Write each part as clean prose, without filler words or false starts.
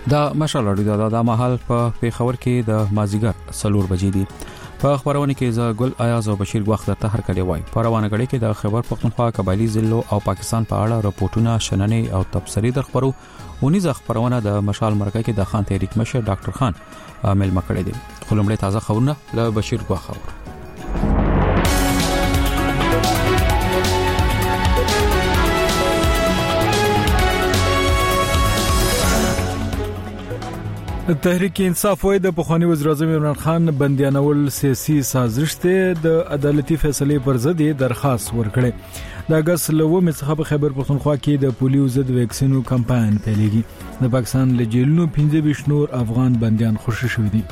دا مشال اړیدا د مهال په پیښور کې د مازیګر 4 بجې دي. په خبرونه کې ز ګل ایاز او بشیر وخت ته هر کلی وای. په روانه غړي کې د خبر پختونخوا قبایلی ضلع او پاکستان په اړه راپورټونه شننې او تبصری د خبرو ونیز خبرونه د مشال مرکه کې د خان تحریک مشر ډاکټر خان عامل مکړه دي. خلمړې تازه خبرونه له بشیر وخت. تحریک انصاف وای د پخوانی وزیر اعظم عمران خان بندیانول سیاسي سازش ته د عدالتي فیصله پر ضد درخواست ورکړي. د اگست لومې څخه په خیبر پختونخوا کې د پولیو ضد ویکسینو کمپاین پیلېږي. د پاکستان له جیلونو 15 نور افغان بندیان خوشی شوي دي.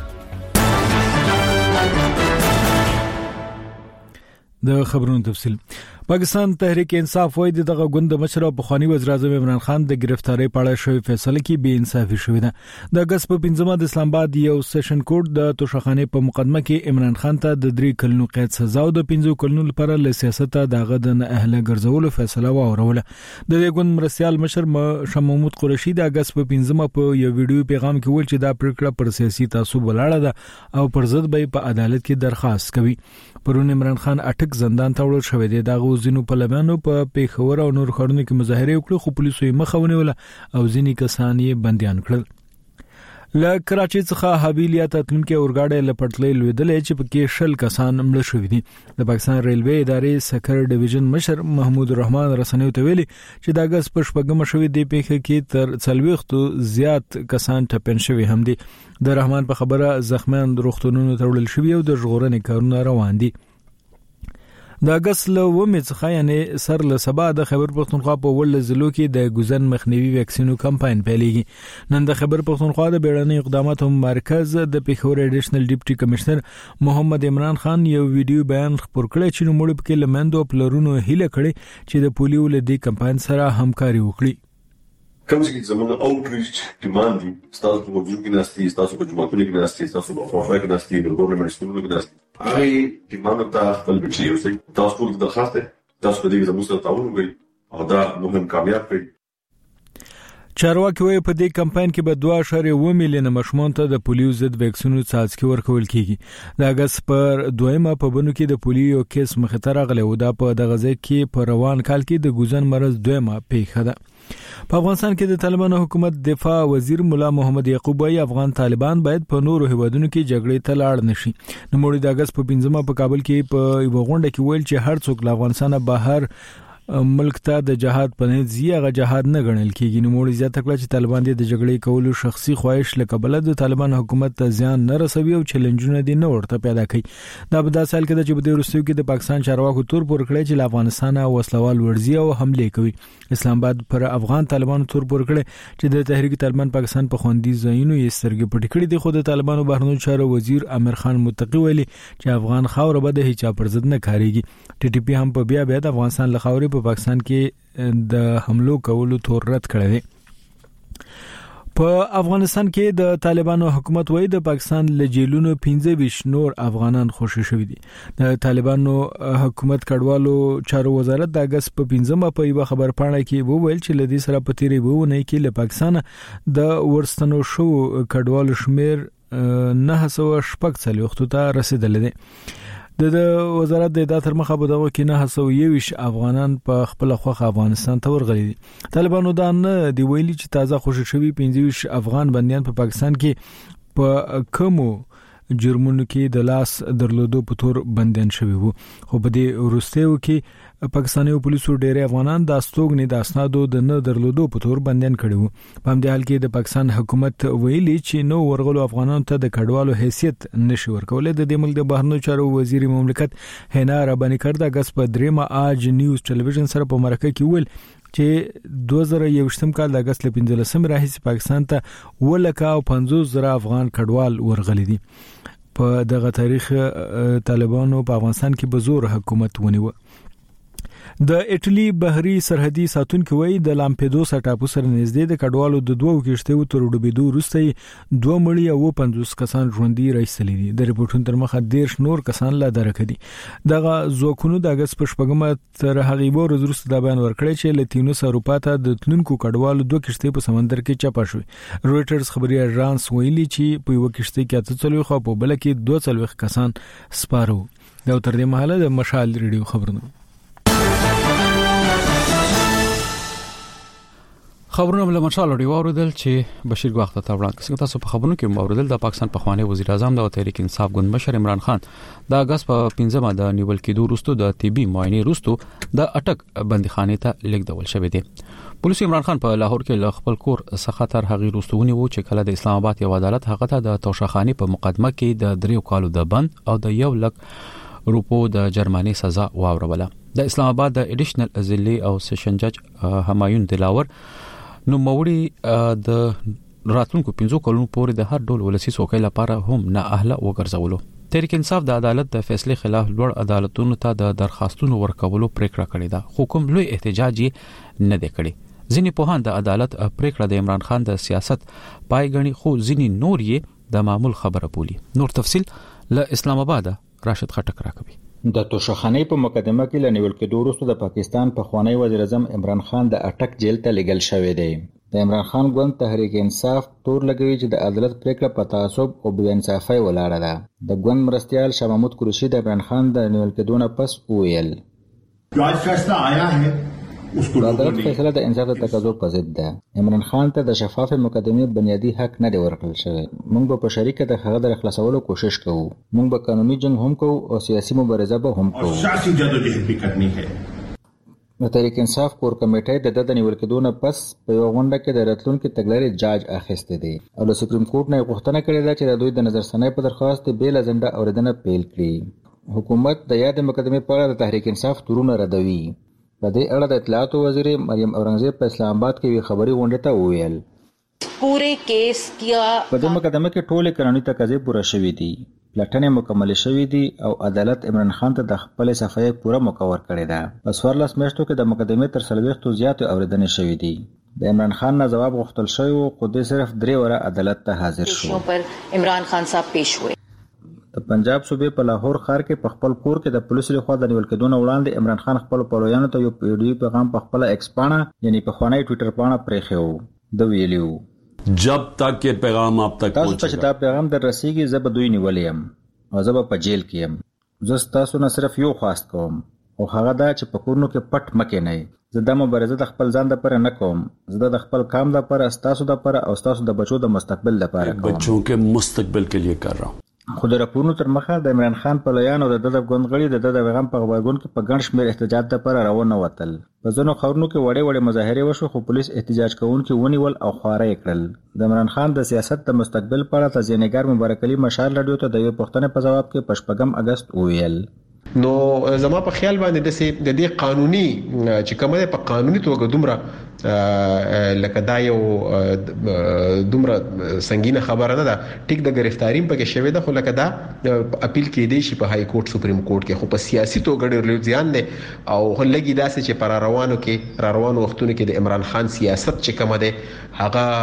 د خبرونو تفصیل. پاکستان تحریک انصاف وای دغه ګوند مشر او پخوانی وزیر اعظم عمران خان د گرفتاری په اړه شوی فیصله کې بے انصافي شوې ده. د اگست په 15 د اسلام آباد یو سیشن کورټ د توشخانه په مقدمه کې عمران خان ته د 3 کلونو قید سزا او د 15 کلونو لپاره له سیاست دغه د نه اهله ګرځولو فیصله واوروله. د دې ګوند مرستيال مشر شاه محمود قریشي د اگست په 15 په یو ویډیو پیغام کې ویل چې دا پریکړه پر سیاسي تعصب ولاړه ده او پر ضد به په عدالت کې درخواست کوي. پرون عمران خان اټک زندان ته وړل شوی دی. دغه ځینو پلویانو په پیښور او نور ښارونو کې مظاهره وکړه خو پولیسو یې مخه ونیوله او ځینې کسان یې بندیان کړل. له کراچۍ څخه حویل یا تتلونکو اورګاډي لپټلې لویدلې چې پکې 60 کسان مړ شوي دي. د پاکستان ریلوے ادارې سکر ډیویژن مشر محمود الرحمن رسنیو ته ویلي چې د اگست په شپږم شوي دی پیښه کې تر 40 زیات کسان ټپن شوي هم دي. د رحمان په خبره زخمیان د روغتونونو ته وړل شوي او د ژغورنې کارونه روان دي. د اگست لومې څخه یعنی سر له سبا د خیبر پختونخوا په ول ضلعو کې د ګوزن مخنیوي ویکسینو کمپاین پیلېږي. نن د خیبر پختونخوا د بیړنۍ اقداماتو مرکز د پیښور اډیشنل ډیپټي کمشنر محمد عمران خان یو ویډیو بیان خبر کړی چې نوموړ په کې لمندو پلرونو هیله کړي چې د پولیو له دې کمپاین سره همکاري وکړي. کوم چې زموږ اوټریچ ډیماند دي تاسو په وګړو کې ناشتي تاسو په جمعاتونو کې ناشتي تاسو په خوراک کې ناشتي د ګورنمنت سکولونو کې ناشتي هغه ډیماند ته خپل بچي اوسئ تاسو ټول درخواست تاسو په دې زموږ سره تعاون وکړئ او دا مهم کامیاب کړئ. چارواکي وایي په دې کمپاین کې به 2.1 میلیون ماشومان ته د پولیو ضد ویکسینو څاڅکي ورکول کیږي. د اگست پر 2مه په بنو کې د پولیو کیس مخه راغلی و. دا په دغه ځای کې په روان کال کې د ګوزن مرز 2مه پیښه ده. په افغانستان کې د طالبانو حکومت دفاع وزیر مولا محمد یعقوب وايي افغان طالبان باید په نورو هیوادونو کې جګړې ته لاړ نشي. نوموړي د اگست په 15 په کابل کې په یو غونډه کې ویل چې هر څوک له افغانستان بهر ملک ته د جهاد په نیت زیغه جهاد نه ګڼل کیږي. نوموړي زیاته کړه چې طالبان د جګړې کولو شخصي خواهش لکه بلد د طالبان حکومت ته ځان نه رسوي او چیلنجونه دي نه ورته پیدا کوي. دا په داسې حال کې چې په دې وروستیو کې د پاکستان چارواکو تور پور کړی چې له افغانستان وسلوال ورزي او حمله کوي. اسلام آباد پر افغان طالبانو تور پور کړی چې د تحریک طالبان پاکستان په خوندي ځایونو یې سترګې پټې کړې دي. خو د طالبانو بهرنیو چارو وزیر امیر خان متقی ویلي چې افغان خاور به د هیڅ پر ضد نه کاریږي. ټي ټي پی هم په بیا د افغانستان له خاورې په پاکستان کې د حملو کولو تور رد کړی دی. په افغانستان کې د طالبانو حکومت وایي د پاکستان له جیلونو 15 نور افغانان خوشی شوي دي. د طالبانو حکومت کډوالو چارو وزارت د اگست په 15 په یو خبر پاڼه کې وویل چې لدی سره په تیری وونه کې له پاکستان د ورستنو شو کډوالو شمیر 940 ته رسیدلی دی. د وزارت د ادارې تر مخه په دغه کې 921 افغانان په خپل خوخه افغانستان ته ورغلي دي. طالبانو دا نه دی ویلي چې تازه خوشی شوي 15 افغان بنديان په پاکستان کې په کومو جرمونو کې د لاس درلودو په تور بنديان شوي وو. خو په دې وروستیو کې پاکستاني پولیسو ډېر افغانان د استوګنې د اسنادو د نه درلودو په تور بنديان کړي وو. په همدې حال کې د پاکستان حکومت ویلي چې نو ورغلو افغانانو ته د کډوالو حیثیت نشي ورکولای. د دې ملک د بهرنیو چارو وزیر مملکت حنا رباني کړه د اگست په 3 آج نیوز ټلویزیون سره په مرکه کې ویل چې 2021 کال د اگست له 15 راهیسې پاکستان ته 150,000 افغان کډوال ورغلي دي. په دغه تاریخ طالبانو په افغانستان کې به زور حکومت ونیو. د ایټلی بحري سرحدي ساتونکو وایي د لامپیدوسا ټاپو سره نږدې د کډوالو د دوه کښتیو تر ډوبېدو وروسته 2 مړي او 50 کسان ژوندي راځلي دي. د ریپورتونو تر مخه 10 نور کسان لا درک دي. دغه ځواکونو د اگست په شپږمه تر هغې ورځې وروسته د بیان ورکړی چې لاتینوس اروپا ته د تلونکو کډوالو دوه کښتۍ په سمندر کې چاپه شوې. رويټرز خبري اژانس ویلي چې په یو کښتۍ کې 43 خو په بل کې 42 کسان سپارو. دا تر دې مهاله د مشال ریډیو خبرونه له مشال ریډیو اوریدل چې بشیر ګواخته ته وړاندې کړه. تاسو په خبرونو کې اوریدل د پاکستان پخوانی وزیر اعظم د تحریک انصاف ګوند مشر عمران خان د اگست په 15مه د نیول کېدو وروسته د طبي معاینې وروسته د اټک بندیخانه ته لیږدول شوی دی. پولیس عمران خان په لاهور کې ل خپل کور څخه تر هغې وروسته و چې کله د اسلام آباد یو عدالت هغه ته د توشخانه په مقدمه کې د 3 کالو د بند او د 1 لک روپو د جرماني سزا واوروله. د اسلام آباد د اډیشنل ازلی او سیشن جج همایون دلاور نو موري د راتلونکو 15 کلونو پورې د هر ډول ولسی سوکې لپاره هم نه اهله وګرځولو. تحریک انصاف د عدالت د فیصله خلاف لوړ عدالتونو ته د درخواستونو ورکولو پریکړه کړې ده. حکم لوی احتجاج نه دی کړی. ځینې پوهان د عدالت پریکړه د عمران خان د سیاست پایګنی خو ځینې نور یې د معمول خبره بولی. نور تفصيل له اسلام آباد راشد خټک راکوي. د توشخانه په مقدمه کې لنیول کېدو وروسته د پاکستان پخوانی وزیر اعظم عمران خان د اټک جیل ته لګل شوی دی. د عمران خان ګوند تحریک انصاف تور لګوي چې د عدالت پریکړه په تعصب او بې انصافۍ ولاړه ده. د ګوند مرستیال شاه محمود قریشي د عمران خان د نیول کېدو نه پس وویل आज फैसला आया है उसको د عدالت فیصله د انصاف د تقاضو په ضد ده. عمران خان ته د شفاف مقدمې بنیادی حق نه دی ورکړل شوی. موږ په شریکه د هغه د خلاصولو کوشش کوو. موږ به قانوني جنگ هم کوو او سیاسي مبارزه به هم کوو. سیاسي جدوجہد بھی کرنی ہے. د تحریک انصاف کور کمیټې د نیول کېدو نه پس په یو غونډه کې د راتلونکو تګلارې جاج اخیسته دي او د سپریم کورټ نه غوښتنه کړې ده چې د دوی د نظرسنۍ په درخواست بیل اجنډا اوریدنه پیل کړي. حکومت د یاد مقدمې په اړه د تحریک انصاف تورونه ردوي. په دې اړه د اطلاعات وزیر مریم اورنګزیب په اسلام آباد کې وی خبري غونډه ته وویل پوره کیس کیا په دې مقدمه کې ټول قانوني تقاضې پوره شوې دي. پلټنې مکمل شوې دي او عدالت عمران خان ته د خپل صفحې پوره مکور کړی ده. په 14 میاشتو کې د مقدمې تر 40 زیات اوریدنې شوې دي. د عمران خان نه جواب غوښتل شوی او خو دې صرف 3 وره عدالت ته حاضر شو. پر عمران خان صاحب پیش ہوئے. د پنجاب صوبې په لاهور ښار کې په خپل کور کې د پولیسو لخوا د نیول کېدو نه وړاندې عمران خان خپل پلویانو ته یو ویډیو پیغام په خپل ایکس پاڼه یعنی په خوانی ټوئیټر پاڼه پرېښو. د ویلیو جب تک یہ پیغام آپ تک تاسو ته دا پیغام در رسیږي زه به دوی نیولیم او زه به په جیل کې یم. زه تاسو نه صرف یو خواست کوم او هغه دا چې په کورونو کې پټ مکه نه. زه د مبارزه د خپل ځان لپاره نه کوم. زه د خپل کام لپاره تاسو لپاره او تاسو د بچو د مستقبل لپاره کوم. بچوں کے مستقبل کے لیے کر رہا ہوں. خو د راپورونو تر مخه د عمران خان په لیان او د ګوند غړي د پیغام په خبرګون کې په ګڼ شمېر احتجاج لپاره روانه وتل. په ځینو ښارونو کې وړې مظاهرې وشو خو پولیس احتجاج کوونکي ونیول او خواره یې کړل. د عمران خان د سیاست د مستقبل په اړه تزیانګر مبارک علي مشال رادیو ته د یو پښتنې په جواب کې په 8 اگست وویل نو زما په خیال باندې د دې قانوني چې کومه په قانوني توګه دومره لکه دا یو دومره سنگینه خبره نه ده. ټیک د گرفتاری په کې شوی ده خو لکه دا اپیل کې دی شي په های کورټ سپریم کورټ کې خو په سیاسي توګه ډېر زیان دی او لګي داسې چې پر روانو وختونو کې د عمران خان سیاست چې کومه ده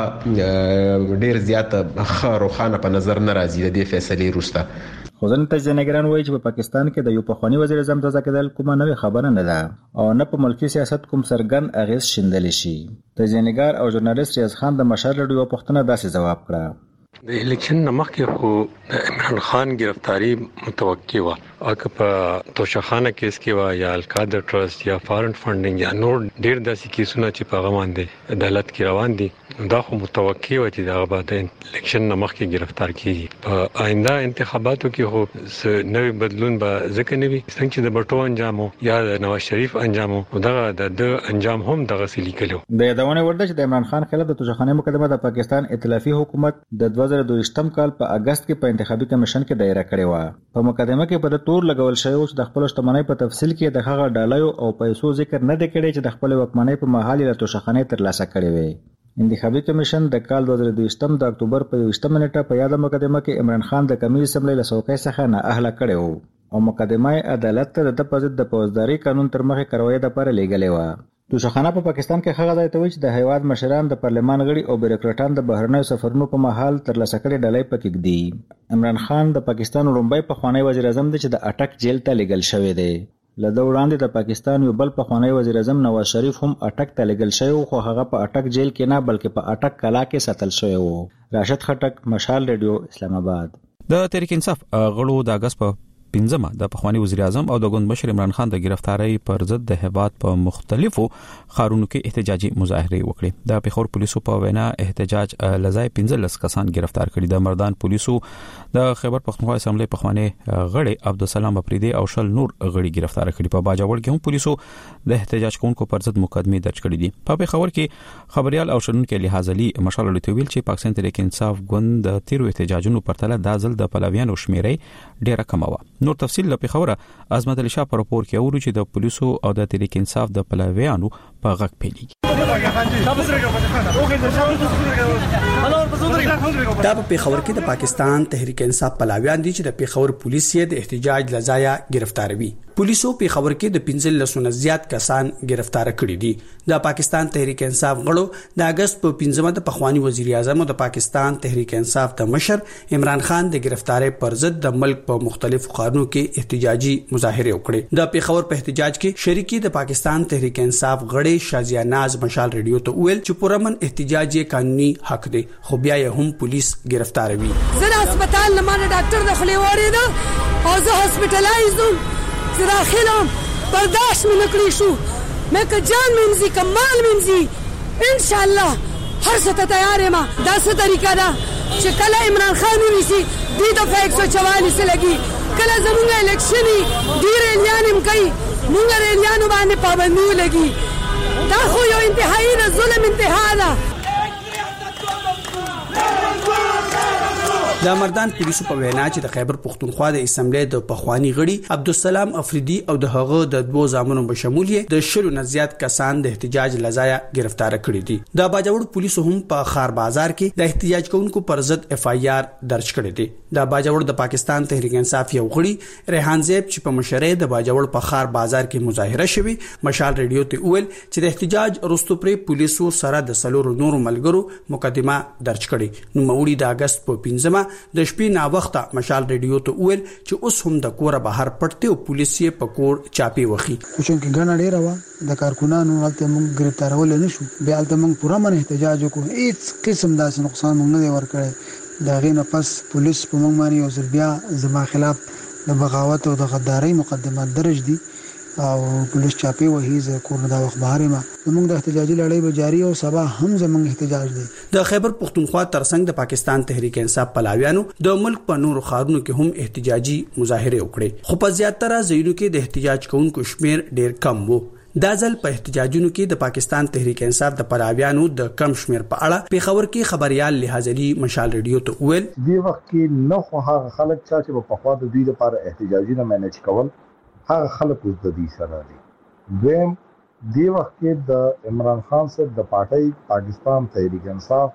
هغه ډېر زیات روخانه په نظر نه راځي د دې فیصله وروسته. خو ځنې تجزیه‌نګران وایي چې په پاکستان کې د یو پخوانی وزیر اعظم تازه کېدل کومه نوې خبره نه ده او نه په ملکی سیاست کوم څرګند اغیز شیندلی شي. تجزیه‌نګار او ژورنالیست ریاض خان د مشال رادیو پښتنه داسې جواب کړه د الیکشن مخکې خو د عمران خان گرفتاری متوقع و. اګه په توشخانه کیس کې و یا القادر ټرست یا فارن فندینګ یا نور ډیر داسې کیسونه چې په غوان دي عدالت کې روان دي دا خو متوقع و چې دا بعد الیکشن مخکې گرفتار کیږي. په آینده انتخاباتو کې هو نوې بدلون به ځکه نوي څنګه چې د بټو انجام یا د نواز شریف انجام او دغه د انجام هم دغه سلی کلو. د یادونه ورده چې د عمران خان خلاف د توشخانه مقدمه د پاکستان ائتلافي حکومت د 2022 کال په اگست کې په انتخابي کمیشن کې دایره کړې و. په مقدمه کې په تور لګول شوی چې د خپل شتمنۍ په تفصیل کې د هغه ډالایو او پیسو ذکر نه دی کړی چې د خپل وکمنۍ په محل له توشخانه ترلاسه کړی وي. انتخابي کمیشن د کال 2022 د اکتوبر په 20 منټه په یاد مقدمه کې عمران خان د کمیټې سملې له څوکۍ څخه نه اهله کړی وو او مقدمه عدالت ته د پزید د فوجداري قانون تر مخه کاروي د پر لګلې و. توشخانه په پاکستان کې هغه ځای ته وچ د هیواد مشران د پارلمان غړي او بیروکراټان د بهرنیو سفرونو په محل تر لاسه کړي ډلې پکې دي. عمران خان د پاکستان لومړی پخوانی وزیر اعظم دی چې د اټک جیل ته لګل شوی دی. لده وړاندې د پاکستان یو بل پخوانی وزیر اعظم نواز شریف هم اټک ته لګل شوی خو هغه په اټک جیل کې نه بلکې په اټک کلا کې ساتل شوی و. راشد خټک، مشال ریډیو، اسلام آباد. د تحریک انصاف غړو د اگست په 15 د پخوانی وزیر اعظم او د ګوند مشر عمران خان د گرفتاری پر ضد د هیواد په مختلفو ښارونو کې احتجاجي مظاهره وکړې. د پیښور پولیسو په وینا احتجاج لزای 15 کسان گرفتار کړي. د مردان پولیسو د خیبر پختونخوا اسمبلی پخوانی غړي عبدالسلام افریدی او شل نور غړي گرفتار کړي. په باجوړ کې هم پولیسو د احتجاج کوونکو پر ضد مقدمه درج کړې دي. په پیښور کې خبريال او شنونکو لحاظ علي مشال لټویل چې پاکستان تحریک انصاف ګوند د تیرو احتجاجونو پر تله د ځل د پلویانو شمیرې ډیره کم و. نور تفصیل له پیښور عظمت علي شاه پر راپور کې اورو چې د پولیسو او د تحریک انصاف د پلویانو په غږ پیلي. دا په پیښور کې د پاکستان تحریک انصاف پلویان دي چې د پیښور پولیس یې د احتجاج لزایا گرفتاروي. پولیسو پیښور کې د 15 نه زیات کسان گرفتار کړي دي. د پاکستان تحریک انصاف غړو د اگست په 15 د پخوانی وزیر اعظم او د پاکستان تحریک انصاف د مشر عمران خان د گرفتاری پر ضد د ملک په مختلفو ښارونو کې احتجاجي مظاهره وکړې. د پیښور په احتجاج کې شریکي د پاکستان تحریک انصاف غړي شازیا ناز مشال ریډیو ته ویل چې پرمن احتجاج قانوني حق دی خو بیا یې هم پولیس گرفتاروي. زه هسپتال نه مانه ډاکټر د خلی وړې ده او زه هسپټلایزم زه داخلم برداشت مې نکړی شو مې که جان منځي کمال منځي ان شاء الله هر څه ته تیار یم. دا څه طریقه ده چې کله عمران خان ونیسي دې دفعه 144 سره لګي کله زمونږ الیکشن دی ریلیان هم کوي مونږ ریلیانو باندې پابندي ولګي. دا خو یو انتهایی د ظلم انتها ده. د مردان پولیسو په وینا چې د خیبر پختونخوا د اسمبلی د پخوانی غړي عبدالسلام افریدی او د هغه د دوه زامنو بشمول د شلو نه زیات کسان د احتجاج لزایا گرفتار کړي دي. د باجوړ پولیسو هم په خار بازار کې د احتجاج کوونکو پر ضد اف آی آر درج کړي دي. د باجوړ د پاکستان تحریک انصاف یو غړي ریحان زیب چې په مشرۍ د باجوړ په خار بازار کې مظاهره شوی مشال ریډیو ته ویل چې د احتجاج وروسته پر پولیسو سره د سلور نورو ملګرو مقدمه درج کړي. نو مولي د اگست په 15 د شپې نا وخته مشال ریډیو ته ویل چې اوس هم د کوره بهر پټته او پولیس یې په کور چاپی وخی. چې ګڼه ډیره و د کارکونانو هلته موږ گرفتارول نه شو. بیا هلته موږ پوره من احتجاج وکړو. هیڅ قسم داسې نقصان موږ نه ورکړی. دا غي نه پس پولیس په موږ باندې یو ځل بیا زما خلاف د بغاوت او د غدارۍ مقدمات درج دي او پولیس چاپی وهي ز کور دا وخت بهر ما موږ د احتجاجي لړۍ به جاری او سبا هم زموږ احتجاج دی. د خیبر پختونخوا ترڅنګ د پاکستان تحریک انصاف پلاویانو د ملک په نورو ښارونو کې هم احتجاجي مظاهره وکړي خو په زیاتره ځایونو کې د احتجاج کوونکو شمیر ډیر کم وو. دا ځل په احتجاجونو کې د پاکستان تحریک انصاف د پلاویانو د کم شمیر په اړه پیښور کې خبريال لحاظ علي مشال ریډیو ته ویل دی وخت کې نو هغه خلک چې په خوا د دوی لپاره احتجاجي نه مینج کول هغه خلک اوس د دې سره دي. دویم دی وخت کې د عمران خان صاحب د پارټي پاکستان تحریک انصاف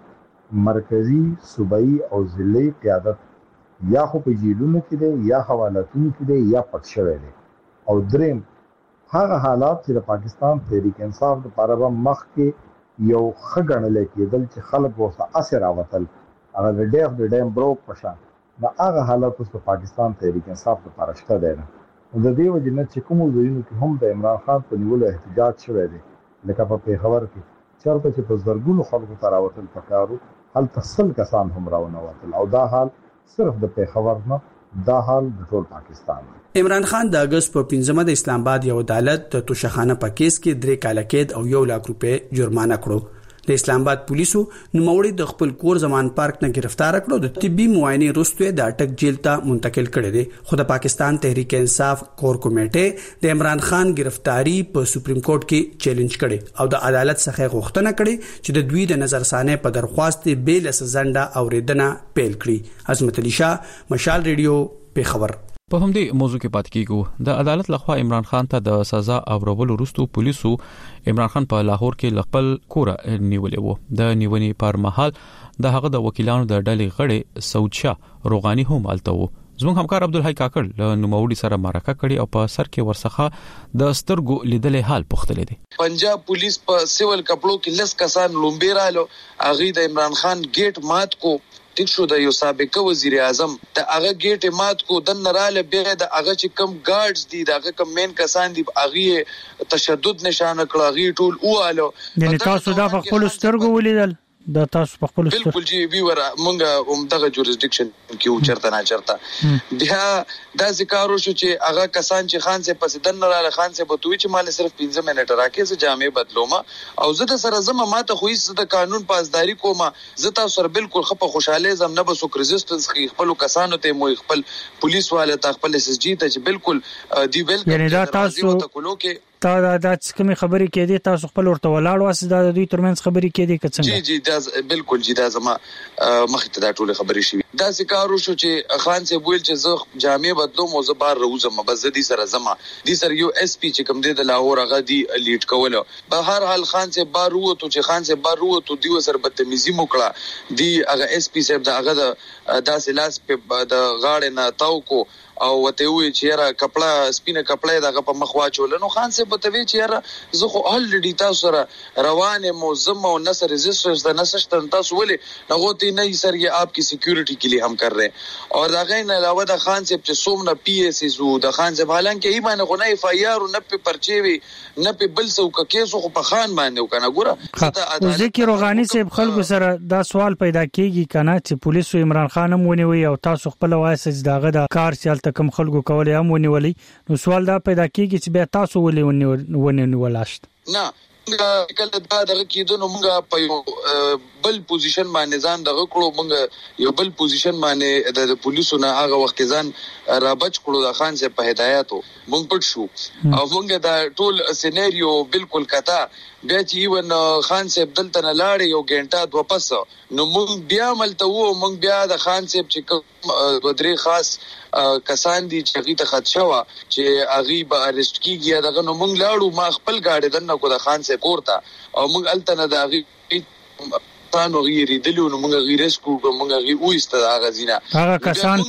مرکزی صوبایي او ضلعي قیادت یا خو په جیلونو کې دي یا حوالاتونو کې دي یا پټ شوی دي. او دریم هغه حالات چې د پاکستان تحریک انصاف لپاره به مخ کې یو خګنل کېدل چې خلک وسه اثر راوتل هغه د ډیف د ډیم بروک پشان دا هغه حالات اوس په پاکستان تحریک انصاف لپاره شته دي. د دې وجنه چې کوم ځایونو کې هم د عمران خان په نیولو احتجاج شوی دی لکه په پیښور کې چرته چې په زرګونو خلکو ته راوتل پکارو هلته 100 کسان هم راونه وتل او دا حال صرف د پیښور نه دا حال د ټول پاکستان دی. عمران خان د اگست په 15 د اسلام آباد یو عدالت د توشخانه په کیس کې 3 کاله قید او 1 لک روپے جرمانه کړو. د اسلام آباد پولیسو نوموړي د خپل کور زمان پارک نه گرفتار کړو. د طبي معاینه وروسته د اټک جیل ته منتقل کړي دي. خو د پاکستان تحریک انصاف کور کمیټه د عمران خان گرفتاری په سپریم کورټ کې چیلنج کړي او د عدالت څخه غوښتنه کړي چې د دوی د نظرثانه په درخواست بیل سزنده اوریدنه پیل کړي. عظمت علي شاه مشال ریډیو پیښور. په همدې موضوع کې پات کیږو. د عدالت لخوا عمران خان ته د سزا اورولو وروسته پولیسو عمران خان په لاهور کې خپل کور نیولې وو. د نیونې پر مهال د هغه د وکیلانو د ډلې غړي سعود شاه روغانی هم الته وو. زموږ همکار عبدالحی کاکړ له نوموړي سره مرکه کړې او په سر کې ورڅخه د سترګو لیدلې حال پوښتلې دي. پنجاب پولیس په سیول کپړو کې لس کسان لومبیرالو اغه د عمران خان گیټ مات کو. ټیک شو د یو سابق وزیر اعظم د هغه گیټ مات کو د نراله به د هغه چې کم گارډز دي د هغه کم مین کسان دي هغه تشدد نشانه کړه هغه ټول واله. یعنی تاسو دا په خپل سترګو ولیدل؟ دا تاسو په خپل بالکل جی وی ور مونږه دغه جوریسډکشن کې او چرته نه چرته بیا دا ذکر شو چې هغه کسان چې خان سے پس دن رااله خان سے بتوي چې مال صرف 15 منټه راکې ز جامع بدلوما او زه د سره زما ماته خو هیڅ د قانون پاسداري کومه زه تاسو سره بالکل خپه خوشاله زم نه بسوک ریزिस्टنس خپل کسانو ته مو خپل پولیس والے ته خپل اس جی ته چې بالکل دی ویل یعنی دا تاسو دا کومه خبرې کې دي تاسو خپل ورته ولاړ واسه د دوی ترمنځ خبرې کې دي کڅنګ جی دا بالکل جی دا زما مخ ته دا ټول خبرې شي دا ذکر شو چې خان سے ویل چې زه جامع بدلوم او زه بار روزم بس دي سره زما دي سره یو اس پی چې کوم دی د لاهور هغه دی لیډ کوله په هر حال خان سے بار وته چې خان سے بار وته دی سره بدتمیزي موکړه دی هغه اس پی صاحب دا هغه د سلاس په د غاړه نه تاو کو او وته وی چې را کپڑا سپینه کپڑا دغه په مخ واچول نو خان سے بتوي چې را زه خو الډی تاسو سره روانه موزم او نصر ريزिस्टنس د نسشت تاسو ولې نغوتی نه سر یہ آپ کی سیکیورٹی کے لیے ہم کر رہے ہیں اور دغه نه علاوه د خان سے چې سومنه پی ایس زو د خان سے حالانکه ایمانه خو نه اف ای آر نه په پرچی وی نه په بل څه او کیسو خو په خان باندې وکنه ګوره ذکر روغانی صاحب خلکو سره دا سوال پیدا کیږي کنه چې پولیسو عمران خان هم ونیوي او تاسو خپل وایس دغه د کار چل تکم خلکو کولای هم ونیولي نو سوال دا پیدا کیږي چې بیا تاسو ولې ونیولاشت نه کله دا دغه کېدو نو موږ په یو بل پوزیشن باندې ځان دغه کړو موږ یو بل پوزیشن باندې د پولیسو نه هغه وخت ځان رابچ کړو د خان سے په هدایتو موږ پټ شو او موږ دا ټول سيناريو بالکل کتا بیا چې ون خان صاحب دلته نه لاړ یو غنټه دو پس نو موږ بیا ملته وو موږ بیا د خان صاحب چې ودري خاص کسان دي چې غي ته خدشه وا چې اغي به ارست کیږي دغه نو موږ لاړو ما خپل گاډي دنه کو د خان صاحب کوړه او موږ التنه د اغي تانو غیری دلو نو موږ غیرس کو موږ غي وېست هغه زینا هغه کسان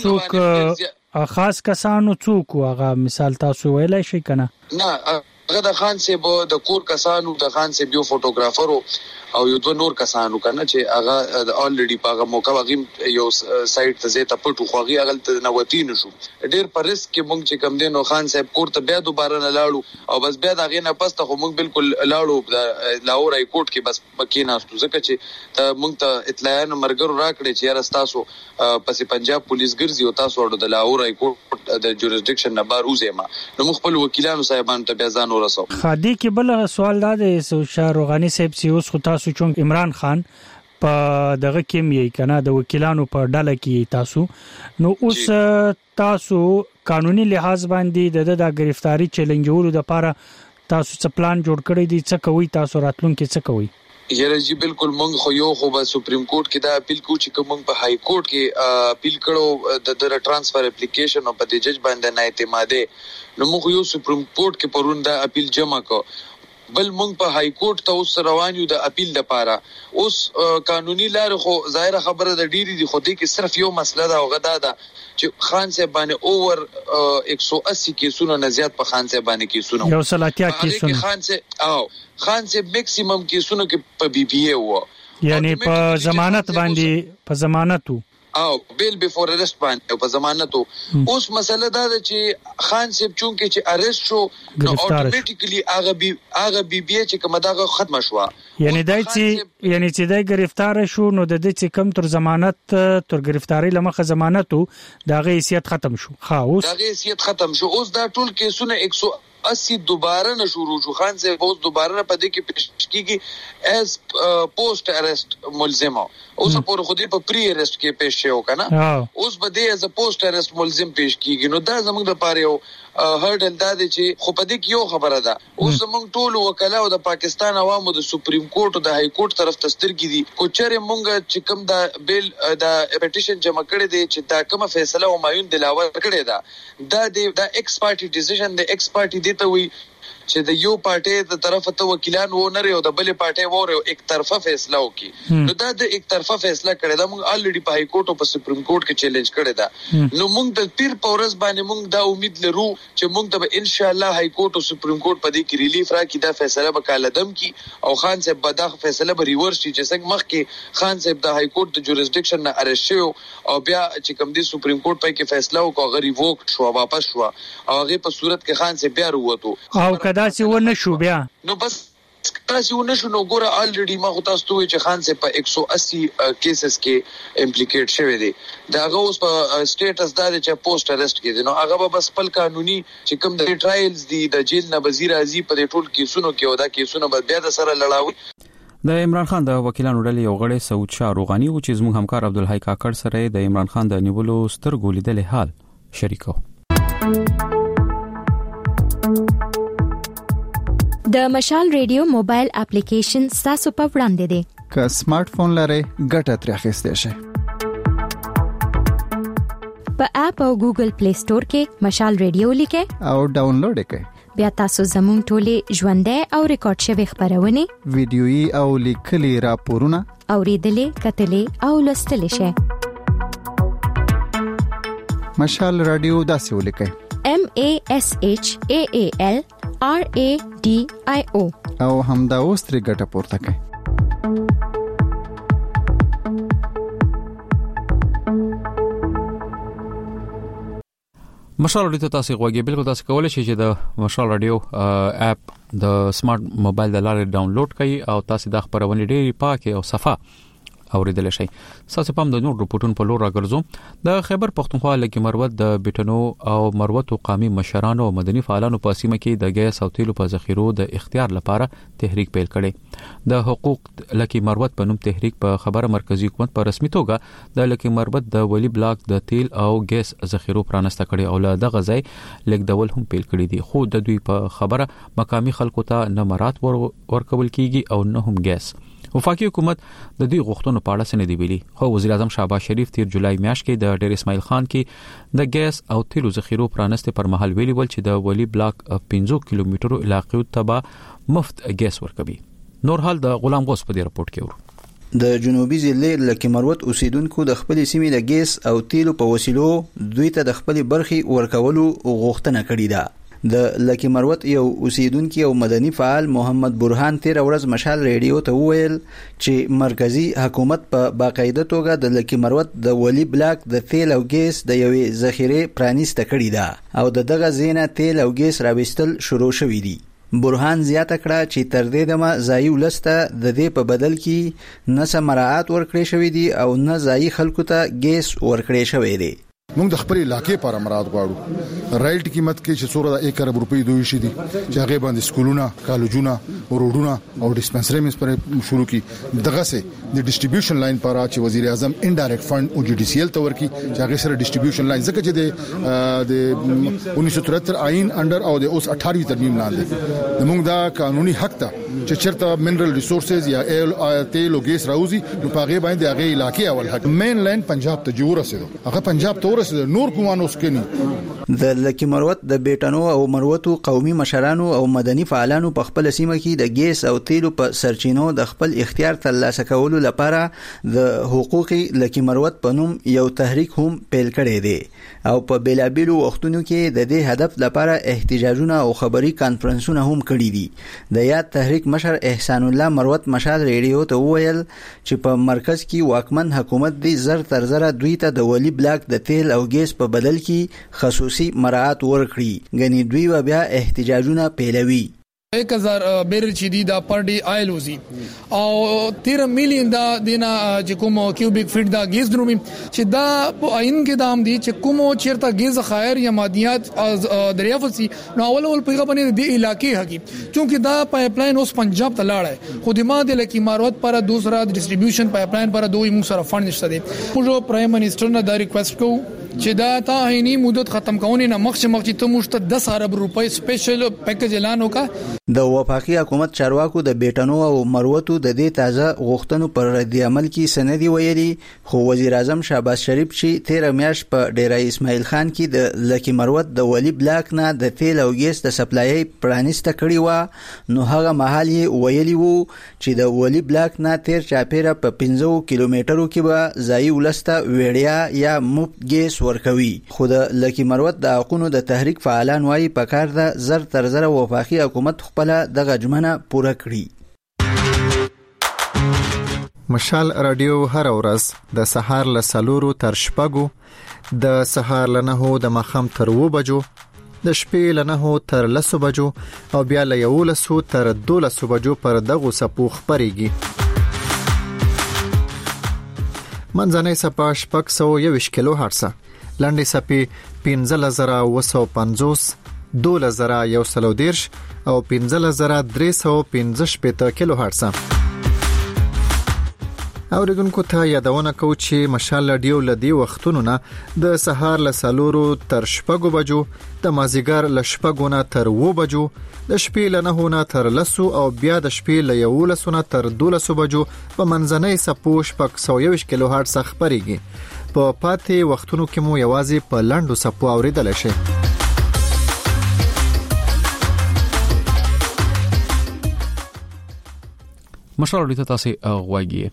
څوک خاص کسانو څوک هغه مثال تاسو ویلای شئ کنه نه هغه د خان صاحب د کور کسانو د خان صاحب یو فوټوګرافر او یو دو نور کسانو کنه چې هغه الریډي پاغه موقع وغیم یو سایت ته زه ته پټو خوغي هغه ته نوتین شو ډیر پر رسک کې مونږ چې کم دین او خان صاحب کوړه بیا دوباره نه لاړو او بس بیا دا غینه پس ته مونږ بالکل لاړو د لاهور ای کورټ کې بس پکې ناستو ځکه چې مونږ ته اطلاعات مرګرو راکړي چې راستاسو پسې پنجاب پولیس ګرځي او تاسو د لاهور ای کورټ د جوریسډکشن نه بار وزما نو مخ خپل وکیلانو صاحبانو ته بیا ځان ورسو خادي کې بل سوال دا دی شاروغانی صاحب چې اوس خو تاسو چون عمران خان په دغه کې یې کنه د وکیلانو په ډله کې تاسو نو اوس تاسو قانوني لحاظ باندې د گرفتاری چیلنجولو د لپاره تاسو څه پلان جوړ کړی دی څه کوي تاسو راتلونکي څه کوي یاره جی بالکل مونږ خو یو خو به سپریم کورټ کې دا اپیل کوو چې کوم په های کورټ کې اپیل کړو د ټرانسفر اپلیکیشن او په دې جج باندې نه اعتماده نو موږ یو سپریم کورټ کې پرون دا اپیل جمع کو بل مونږ په های کورټ ته اوس روان یو د اپیل لپاره اوس قانوني لار خو ظاهر خبره د ډیری دي خو دې کې صرف یو مسله دا وغدا ده چې خان صاحب باندې اوور 180 کیسونه نه زیات په خان صاحب باندې کیسونه یو سلاتیا کیسونه خان صاحب میکسیمم کیسونه کې په بی پی ای وو یعنی په ضمانت باندې په ضمانتو او بیل بیفور ارست باندې په ضمانتو اوس مسله دا ده چې خان صاحب چونکه چې ارست شو نو اتوماتیکلی هغه بی بی چې کومه دغه ختم شو یعنی چې دای گرفتار شو نو د دې چې کم تر ضمانت تر گرفتاری لمخه ضمانتو دغه حیثیت ختم شو اوس دغه حیثیت ختم شو اوس دا ټول کیسونه 180 دوباره نه شروع شو خان صاحب اوس دوباره په دې کې پیش کیږي اس پوسټ ارست ملزم اوس په خودي په پری ارست کې پیش شو کنه اوس به دې از پوسټ ارست ملزم پیش کیږي نو دا زموږ د پاره یو هرډل دا دی چې خو په دې کې یو خبره ده اوس موږ ټول وکلا او د پاکستان عوامو د سپریم کورټ او د های کورټ طرف تسترګي دي کوچره موږ چې کوم دا بیل د پټیشن جمع کړی دی چې دا کومه فیصله همایون دلاور کړی دا د ایکس پارټي ډیسیژن د ایکس پارټي دی ته وی چې د یو پارټي د طرفه ته وکیلان و نه لري او د بلې پارټي وره یک طرفه فیصله وکي نو دا د یک طرفه فیصله کړي دا موږ الریډي په های کورټ او په سپریم کورټ کې چیلنج کړي دا نو موږ د پیر پورس باندې موږ دا امید لرو چې موږ ته ان شاء الله های کورټ او سپریم کورټ په دې کې ریلیف راکړي دا فیصله به کالدم کی او خان صاحب به دا فیصله به ریورس شي چې څنګه مخکې خان صاحب د های کورټ د جوریسډکشن نه ارست شو او بیا چې کوم دی سپریم کورټ په کې فیصله وکړه غری ووک شو واپس شو او هغه په صورت کې خان صاحب بیا وروته او کدا چې ونه شو بیا نو بس تاسو ونه شو نو ګوره الریډي ما خو تاسو ته چې خان صاحب په 180 کیسز کې امپلیکیټ شوی دی دا هغه اوس په سټیټس دا چې پوسټ ارست کړي نو هغه به بس خپل قانوني چې کوم د ټرایلز دی د جیل نه وزیر اعظم په دې ټول کیسونو کې او دا کیسونه به بیا د سره لړاوي د عمران خان د وکیلانو ډلې یو غړی سعود شاه روغانی او چې زموږ همکار عبدالحی کاکړ سره د عمران خان د نیولو سترګو لیدل حال شریکو د مشال ریډیو موبایل اپلیکیشن تاسو په وړاندې دی که سمارټ فون لرئ ګټه ترې اخیستئ شئ په اپ او ګوګل پلی سٹور کې مشال ریډیو لیکئ او ډاونلوډ کړئ بیا تاسو زموږ ټولې ژوندۍ او ریکارډ شوی خبرونه ویډیويي او لیکلي راپورونه اوریدلې کتلې او لوستلې شئ مشال رادیو داسې ولیکئ MASHAAL RADIO او همدا اوس ترې ګټه پورته کړئ مشال رادیو تاسو غوږی بالکل تاسو کولای شئ چې د مشال رادیو اپ د سمارټ موبایل د لارې ډاونلوډ کړئ او تاسو د خبرونه ډېری پاکه او صفه اوریدل شي تاسو په د نور رپورټونو په لور راګرځو د خیبر پختونخوا لکه مروت د بیٹنو او مروت قومي مشرانو او مدني فعالانو په سیمه کې د ګیس او تیلو په ذخیرو د اختیار لپاره تحریک پیل کړي د حقوق لکه مروت په نوم تحریک په خبره مرکزی حکومت په رسمي توګه د لکه مروت د ولی بلاک د تیل او ګیس ذخیرو پرانسته کړي او له دغه ځای لیکدول هم پیل کړي دي خو د دوی په خبره مقامی خلکو ته نه مراد ورکول کیږي او نه هم ګیس وفاقي حکومت د دې غوښتنو په اړه سند دی ویلي خو وزیر اعظم شهباز شریف تیر جولای میاشت کې د ډیر اسماعیل خان کې د ګیس او تیلو ذخیرو پرانسته پر مهال ویلي ول چې د ولی بلاک 15 کیلومترو علاقې ته مفت ګیس ورکوي نور حال د غلام غوث په دې رپورت کې ورو د جنوبي ضلع لکه مروت اوسیدونکو د خپل سیمې د ګیس او تیلو په وسیلو دوی ته د خپل برخي ورکولو غوښتنه کړې ده د لکه مروت یو اوسیدونکو او مدني فعال محمد برهان تیر ورځ مشال ریډیو ته وویل چې مرکزی حکومت په باقاعده توګه د لکه مروت د ولی بلاک د تیل او ګیس د یوې ذخیره پرانیسته کړې ده او د دغه زینه تیل او ګیس راوستل شروع شوې دي برهان زیاته کړه چې تر دې دمه ځایي ولسته د دې په بدل کې نه سمراعات ورکړې شوې دي او نه ځایي خلکو ته ګیس ورکړې شوې دي موږ د خپل علاقې پر امراد غواړو رایلټ قیمت کې چې څوره د 1 ارب روپۍ دوی شي دي چې هغه باندې سکولونه کالجونه روډونه او ډیسپنسری مې پر شروع کی دغه سه د ډیسټریبیوشن لاین پر چې وزیر اعظم انډایرکټ فند او جی ډی سی ایل تور کی چې هغه سره ډیسټریبیوشن لاین ځکه چې د 1973 آئین انډر او د اوس 18 ترمیم لاندې موږ دا قانوني حق ته چې چرته منرل ریسورسز یا تیل او ګیس راوځي نو پاغه باندې هغه علاقې اول حق مین لاین پنجاب ته جوړ رسیدو هغه پنجاب ته نور کومانو سکني د لکه مروت د بیٹنو او مروتو قومي مشرانو او مدني فعالانو په خپل سیمه کې د ګیس او تیلو په سرچینو د خپل اختیار ترلاسه کولو لپاره د حقوقي لکه مروت په نوم یو تحریک هم پیل کړی دی او په بیلابیلو وختونو کې د دې هدف لپاره احتجاجونه او خبري کانفرنسونه هم کړي دي د یاد تحریک مشر احسان الله مروت مشال ریډیو ته وویل چې په مرکز کې واکمن حکومت دی زر تر زر دوی ته د ولی بلاک د تیل او ګیس په بدل کې خصوصي مراعات ورکړي غني دوی بیا احتجاجونه پیلوي 1000 بیرل چې دی دا پر ډے آیل وزي او 13 میلیون دا دینا چې کوم کیوبیک فیټ دا ګیس درومي چې دا په عین کې دام دي چې کوم چیرته ګیس خیر یا مادیات دریافت سي نو اول پیغه باندې د علاقې حقي چونکه دا پایپ لاین اوس پنجاب ته لاړ خو د ما د لکی ماروت پر دوسرا ډیسټریبیوشن پایپ لاین پر دوی موږ سره فند نشته دي موږ پرایم منسٹر نه دا ریکوست کو چې دا تعینی مدت ختم کونې نه مخکې ته موږ ته 10 ارب روپۍ سپیشل پیکیج اعلان وکړ. د وفاقي حکومت چارواکو د بیٹنو او مروتو د دې تازه غوښتنو پر رد عمل کې سندي ویلي، خو وزیر اعظم شهباز شریف چې 13 میاشت په ډیرای اسماعیل خان کې د لکی مروت د ولی بلاک نه د تیل او ګیس د سپلای پرانیسته کړی و، نو هغه مهال یې ویلي وو چې د ولی بلاک نه تیر چاپیره په 15 کیلومترو کې به ځای ولسته ویډیا یا مفت ګیس ورکوي. خو د لکی مروت د حقوقو د تحریک فعالان وايي په کار د زر تر زر وفاقي حکومت خپل د غجمنه پوره کړی. مشال رادیو هر ورځ د سهار له 4 تر 6، د سهار له 9 د مخام تر 2 بجو، د شپې له 9 تر 10 بجو او بیا له 11 تر 12 بجو پر دغه سپو خبريږي. منځنۍ سپا 621 کیلو هرتز، لنډي سپي 15950، 2110 او 15315 کیلو هرتز. اوریدونکو ته یادونه کوم چې مشال رادیو لدی وختونو نه د سهار له 4 تر 6 بجو، د مازیګر له 6 نه تر 2 بجو، د شپې له 9 نه تر 10 او بیا د شپې له 11 نه تر 12 بجو په منځنۍ سپو 621 کیلو هرتز خبريږي. په پاتې وختونو کې مو یوازې په لاندو سپو اوریدل شي. مشال رادیو تاسو غواګي.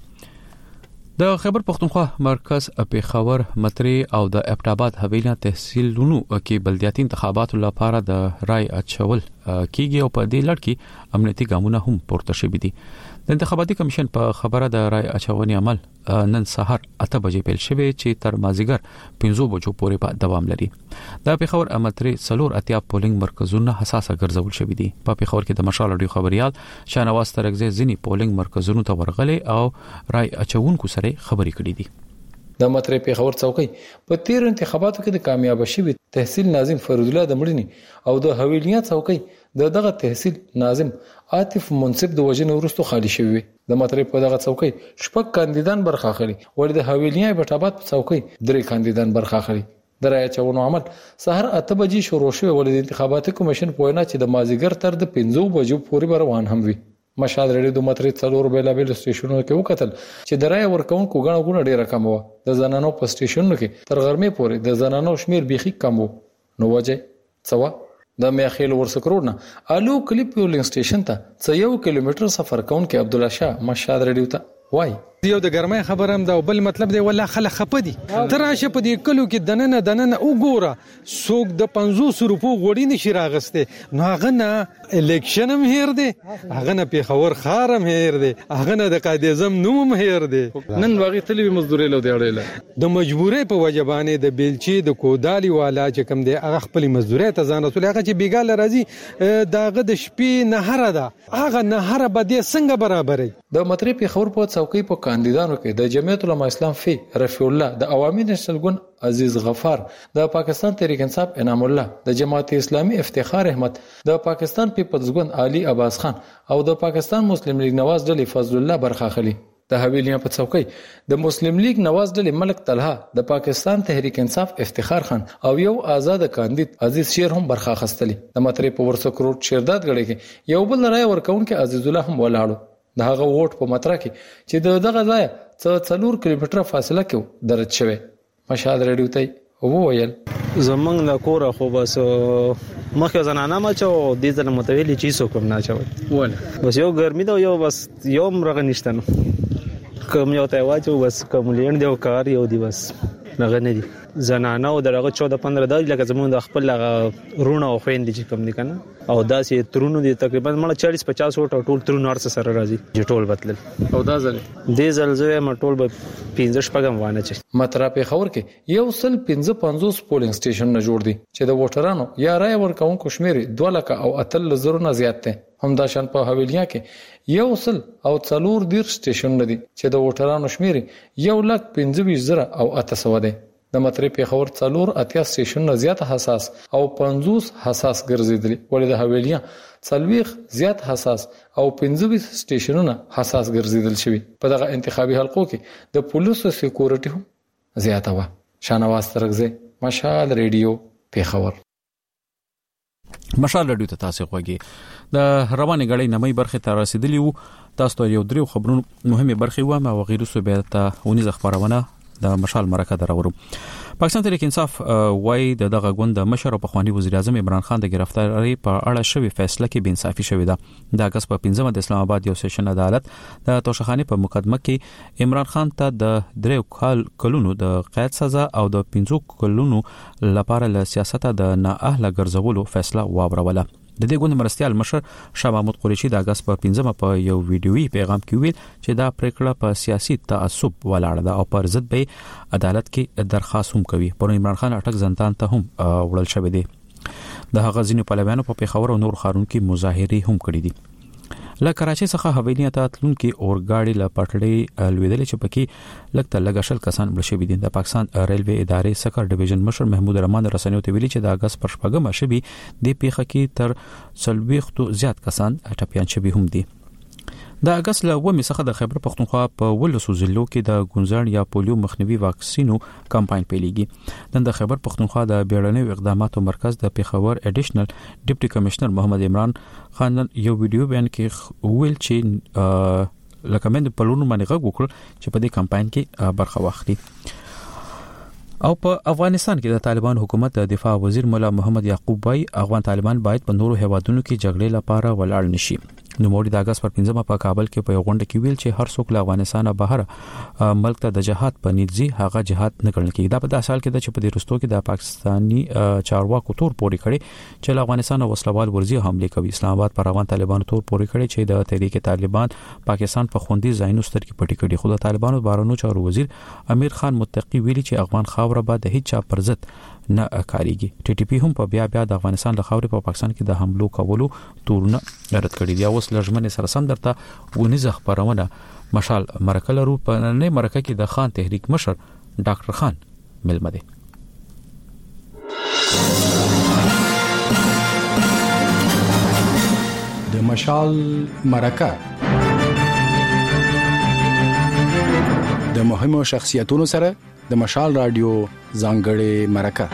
د خیبر پختونخوا مرکز پیښور، متری او د ابټاباد حویلی تحصیلونو کې بلدیاتي انتخاباتو لپاره د رای اچول کیږي او په دې لړ کې امنیتي ګامونه هم پورته شوي دي. د انتخاباتي کمیشن په خبره د رای اچونې عمل نن سهار 8 بجې پیل شوی چې تر مازیګر 15 بجو پورې په دوام لري. د پیښور امتری 4 پولینګ مرکزونه حساسه ګرځول شوي دي. په پیښور کې د مشال رادیو خبريال شاهنواز ترغزي ځینی پولینګ مرکزونو ته ورغلي او رای اچونکو سره خبرې کړې دي. د متری پیښور څوکۍ په تیر انتخاباتو کې د کامیاب شوی تحصیل ناظم فرید الله د مړینې او د حویلیه څوکۍ دغه تحصیل ناظم عاطف منصف د وجنه ورستو خالی شوی. د متری په دغه څوکۍ شپږ کاندیدان برخه اخلي، ولې د حویلیه بټابات په څوکۍ 3 کاندیدان برخه اخلي. د رای اچونو عمل سحر 8 بجې شروع شوی، ولې د انتخاباتي کمیشن په وینا چې د مازیګر تر د 15 بجو پورې روان هم وي. مشال رادیو د متری 4 بیلابل سټیشنونو کې وکتل چې د رای ورکونکو غاڼه ډیره کم و. د زنانو په سټیشنونو کې تر غرمې پورې د زنانو شمیر بيخي کم و. نو وجه څه د میاخیل ورسکروډ نه الو کلیپ پولینګ سټیشن ته 1 کیلومتر سفر کون کې عبد الله شاه مشال رادیو ته وای یو د ګرمۍ خبرم دا بل مطلب دی ولا خلک خپدي تراشه په دې کلو کې دننه وګوره څوک د 500 روپو غوړی نشي راغسته نو هغه نه الیکشن هم هیر دی، هغه نه پیښور خارم هیر دی، هغه نه د قائد اعظم نوم هیر دی. نن واغی تلوي مزدوري له دی اړه د مجبورې په وجبانه د بیلچې د کودالي والا چې کم دی هغه خپل مزدوري ته ځان رسول هغه چې بیګال راځي داغه د شپې نهره ده هغه نهره به دې څنګه برابرې. د متری پیښور په څوکۍ په کاندیدانو کې د جمعیت العلماء اسلام فی رفیع الله، د عوامي نېشنل ګوند عزیز غفار، د پاکستان تحریک انصاف انعام الله، د جماعت اسلامي افتخار احمد، د پاکستان پیپلز ګوند علي عباس خان او د پاکستان مسلم لیگ نواز ډلې فضل الله برخه اخلي. د حویلیه په څوکۍ د مسلم لیگ نواز ډلې ملک طلحه، د پاکستان تحریک انصاف افتخار خان او یو آزاد کاندید عزیز شیر هم برخه اخستلی. د متری په ورسکروټ شیرداد غړي کې یو بل رای ورکونکو عزیز الله هم ولاړو. د هغه ووټ په متره کې چې دغه ځای 4 کیلومتره فاصله کې درج شوی. مشال رادیو ته وویل زمنګ لا کور خو بس مخه زنانه ما چو دې ځنه متویلی چی سو کوم نه چوي ول بس یو ګرمي دا یو بس یو مرغه نشته نو کوم یو ته واچو بس کوم لین دی کار یو دی بس نغه نه دي زنانه او دغه 14-15 دای لکه زمون د خپل رونه او خويندې چې کوم دي کنه او داسې ترونو دي تقریبا مړ 40-50 وټ ټول ترونو ارس سره راځي جټول بدل او دا ځل دې زلزلې مټول به 15 پغم وانه چي. مترا پیښور کې یو سل 55 پولینګ سټیشن نه جوړ دي چې د ووټرانو یا رای ورکونکو شمیر 2 لک او 3 نه زیات دي. همدا شان په حویلیه کې یو سل او 4 سټیشن دي چې د ووټرانو شمیر 1,25,000 او 800 دي. د متری پیښور 4 سټیشن زیات حساس او 50 حساس ګرځیدلی، ولې د حویلیه 40 زیات حساس او 25 سټیشنونه حساس ګرځیدل شوی. په دغه انتخابي حلقو کې د پولیسو سکیورټي هم زیاته و. شاهنواز ترغزي مشال ریډیو پیښور. مشال رادیو ته تاسو غوږی د روانې غړې نمې برخه ته رسیدلی وو. تاسو ته یو درو خبرونو مهمه برخه و ما وغیرو سو به ته ونیز خبرونه د مشال مرکه درورو. پاکستان تحریک انصاف وای دغه غوند مشر او پخوانی وزیر اعظم عمران خان د گرفتاری په اړه شوی فیصله کې بے انصافي شوې ده. د اگست په 15 د اسلام آباد یو سیشن عدالت د توشخانه په مقدمه کې عمران خان ته د 3 کلونو د قید سزا او د 15 کلونو لپاره له سیاست د نااهله ګرځولو فیصله واوروله. د دې غوند مرستيال مشر شاه محمود قریشي د اگست په 15 په یو ویډیويي پیغام کې ویل چې دا پریکړه په سیاسي تعصب ولاړه ده او پر ضد به عدالت کې درخواست هم کوي. پر عمران خان اٹک زندان ته هم وړل شوی دی. د هغه ځینو پلویانو په پیښور او نور ښارونو کې مظاهره هم کړې دي. له کراچۍ څخه حویلی ته تلونکي اورګاډي له پټړې لویدلې چې پکې لکه لګشل کسان مړ شوي دي. د پاکستان ریلوے ادارې سکر ډیویژن مشر محمود رحمان رسنیو ته ویلي چې د اگست پر 14 شبي د پیښه کې تر 40 زیات کسان ټپيان شوي هم دي. د اگست له 9 څخه د خیبر پختونخوا په ولسو ضلعو کې د ګونځړ یا پولیو مخنیوي واکسینو کمپاین پیلېږي. د خیبر پختونخوا د بیړنیو اقداماتو مرکز د پیښور اډیشنل ډیپټي کمشنر محمد عمران خان یو ویډیو بیان کې ویل چې لکه مند په لونو باندې غږ وکړ چې په دې کمپاین کې برخه واخلي. او په افغانستان کې د طالبان حکومت د دفاع وزیر مولا محمد یعقوب وای افغان طالبان باید په نورو هیوادونو کې جګړې لپاره ولاړ نشي. نو موري د اگست پر 15 په کابل کې په غونډه کې ویل چې هر څوک له افغانستان بهر ملک ته د جهاد په نیتزي هغه جهاد نه کړل کېږي. دا په داسې حال کې د چې په دې رستو کې د پاکستانی چارواکو تور پوري کړي چې له افغانستان او وسلوال ورزي حمله کوي. اسلام آباد پر افغان طالبانو تور پوري کړي چې د تحریک طالبان پاکستان په خوندي ځایونو ستر کې پټي کړي. خو د طالبانو بارونو چارو وزیر امیر خان متقی ویلي چې افغان خاور به د هیڅ چا پر ضد نه کاریږي. ټي ټي پی هم په بیا د افغانستان له خاورې په پاکستان کې د حملو کولو تورونه رد کړي دي. اوس لږمن سره سم درته ونیز خبرونه مشال مرکه لرو. په نه مرکه کې د خان تحریک مشر ډاکټر خان ملمه دي. د مشال مرکه د مهمو شخصیتونو سره د مشال رادیو ځانګړې مرکه.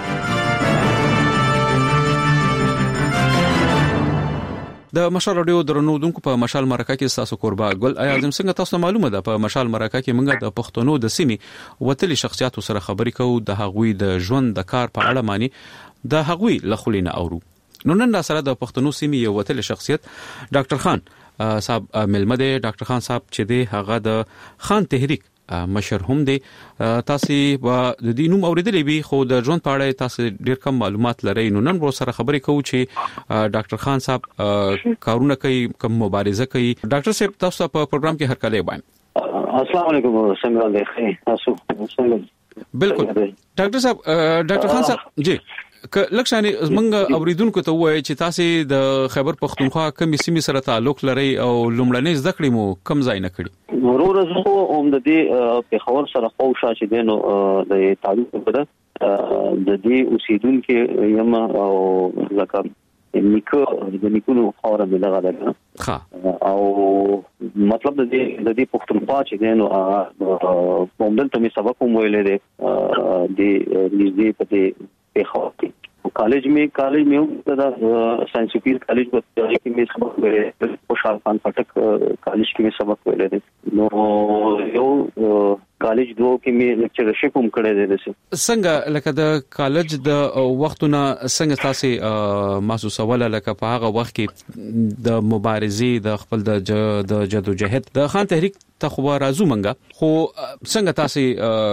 د مشال رادیو درنودونکو په مشال مرکه کې تاسو قربا ګل اعظم څنګه تاسو معلومه ده په مشال مرکه کې موږ د پښتنو د سیمې وتلي شخصیتو سره خبرې کوو. د هغوی د ژوند د کار په اړه معنی د هغوی لخلینه اورو. نو نن سره د پښتنو سیمې یو وتلي شخصیت ډاکټر خان صاحب ملمه ده. ډاکټر خان صاحب چې دی هغه د خان تحریک مشر هم دی. تاسو به د دینوم اوریدلې وي خو د ژوند په اړه تاسو ډیر کم معلومات لرئ. نو نن ورو سره خبرې کوو چې ډاکټر خان صاحب کارونه کوي کوم مبارزه کوي. ډاکټر صاحب تاسو په پروګرام کې هر کله وایم. السلام علیکم څنګه دی تاسو څنګه؟ بالکل ډاکټر صاحب ډاکټر خان صاحب جی که لکشانې زمونږ اوریدونکو ته وایي چې تاسو د خیبر پختونخوا کوم سیمې سره تعلق لرئ او لومړنۍ زده کړې مو کم ځای نه کړی؟ ورور زه هم د دې پیښور سره خو شاته دینو د تعلق په د دې اوسیدونکو یم او ځکه نیکو د نیکونو خاور مې لغه ده او مطلب د دې پختونخوا چې دینو کومدل ته مې سبق هم ویلې ده د دې په دې پیښور کالج में هم د ساينس سپیر کالج په کې مې سبق ویلې. خوشحال خان پټک کالج کې مې سبق ویلې. نو یو کالج دوه کې مې لیکچرشپ هم کړی دی. څنګه لکه د کالج د وختونه څنګه تاسو محسوسوله لکه په هغه وخت کې د مبارزې د خپل د جدوجہد د خان تحریک ته خو راځو منګه خو څنګه تاسو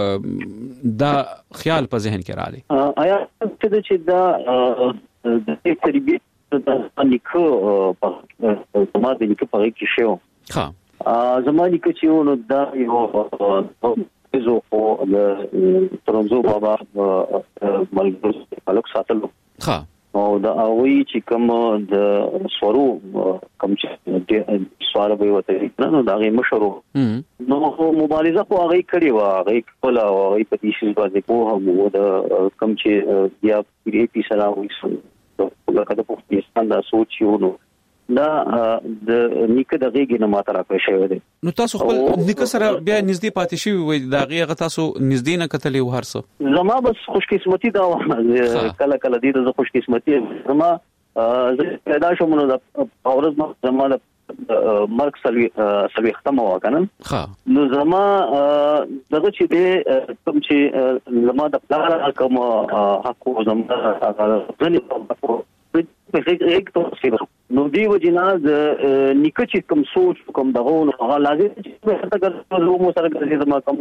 دا خیال په ذهن کې راغلی؟ آیا چې دا د تربیت د نیکو په ما د نیکو په کې شو زماني کې چې نو دا یو زه خو د ترنزو بابا ملګرو تعلق ساتلو او دا اوی چې کوم د سوارو کوم چې سوار به وته نو دا غي مشرو نو مبارزه خو هغه کړی و هغه خپل او هغه په دې شی باندې په هغه د کوم چې بیا پی سره وایي لکه د پاکستان د سوچ یو نو دا د نیکه د غیږ نه ماته راکړی شوی دی. نو تاسو خپل نیکه سره بیا نږدې پاتې شوی وي دا غیغه تاسو نږدې نه کتلې و هرڅه؟ زما بس خوش قسمتي دا کله کله دې د خوش قسمتي زما زه پیدا شوم نو د اورز زما د مرګ سلوي ختمه وکنه نو زما دغه چې د کوم چې زما د پلان کوم حق زما غني په هیڅ توګه نو دی وجنا د نیکه چې کوم سوچ کوم دغه هغه لازم چې څنګه زه مو سره ګرځي زما کوم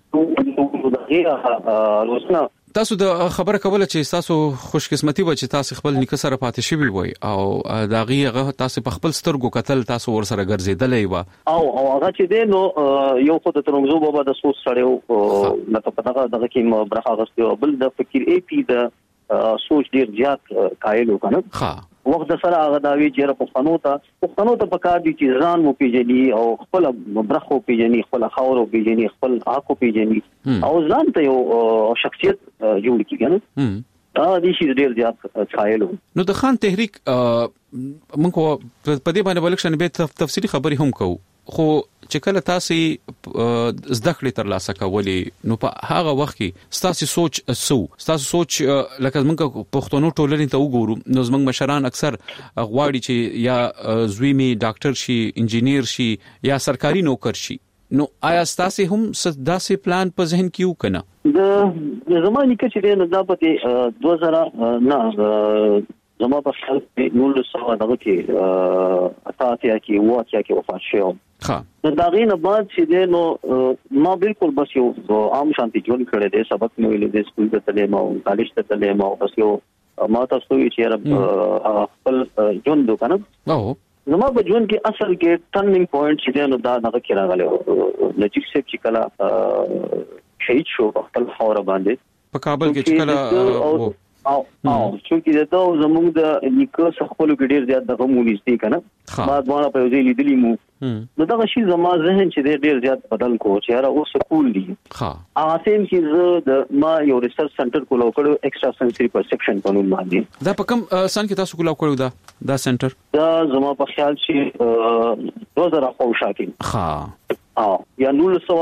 دغه روسنا تاسو د خبره کوله چې تاسو خوش قسمتي و چې تاسو خپل نیکه سره پاتې شوی وي او دا غیغه تاسو په خپل سترګو قتل تاسو ور سره ګرځیدلې و او هغه چې دی نو یو خو د ترمزو بابا د سوچ سره نه په دغه کې برخه غوښتو بل د فکر ای پی د سوچ ډیر زیات قائل وکنه وخت سره هغه داوی چې پښتنو ته پکار دي چې ځان مو پیژني او خپل برخو پیژني خپل خاور پیژني خپل حق پیژني او ځان ته یو شخصیت جوړ کیږي دا د شي ډیر زیات قائل نو د خان تحریک موږ په دې باندې ولکشن به تفصیلی خبري هم کوو خو چې کله تاسو زده کړې تر لاسه کولې نو په هغه وخت کې تاسو سوچ لکه موږ پښتنو ټولنې ته وګورو نو زموږ مشران اکثر غواړي چې یا زوی می ډاکټر شي انجینیر شي یا سرکاري نوکر شي نو آیا تاسو هم داسې پلان په ذهن کې وکنه د زمانه کې چې نه دا پته 2000 نه زما په خیال کې نور څه دغه کې اتاتیا کې واتیا کې وفات شو دا غینه بعد چې نو ما بالکل بس یو عام شانتي جون کړی دی سبق مې ویل د سکول ته تلم او کالج ته تلم او بس یو ما تاسو چې رب خپل جون دوکنه زما په جون کې اصل کې ټرنینګ پوینټ چې نو دا دغه کې راغلی نجیب صاحب چې کله شهید شو خپل خاور باندې په کابل کې چې کله او چې دا زموږ د نیکه خپل کې ډیر زیات دغه مونږ دي کنه ما دوه په ځای لیدلی مو نو دا شی زما ذهن چې ډیر زیات بدل کو چې را اوس کول دي اسیم چې زه د ما یو ریسرچ سنټر کولو کړو ایکسترا سنسری پرسپشن په نوم باندې دا په کوم سن کې تاسو کولو کړو دا سنټر دا زما په خیال چې 2000 خو شاکین یا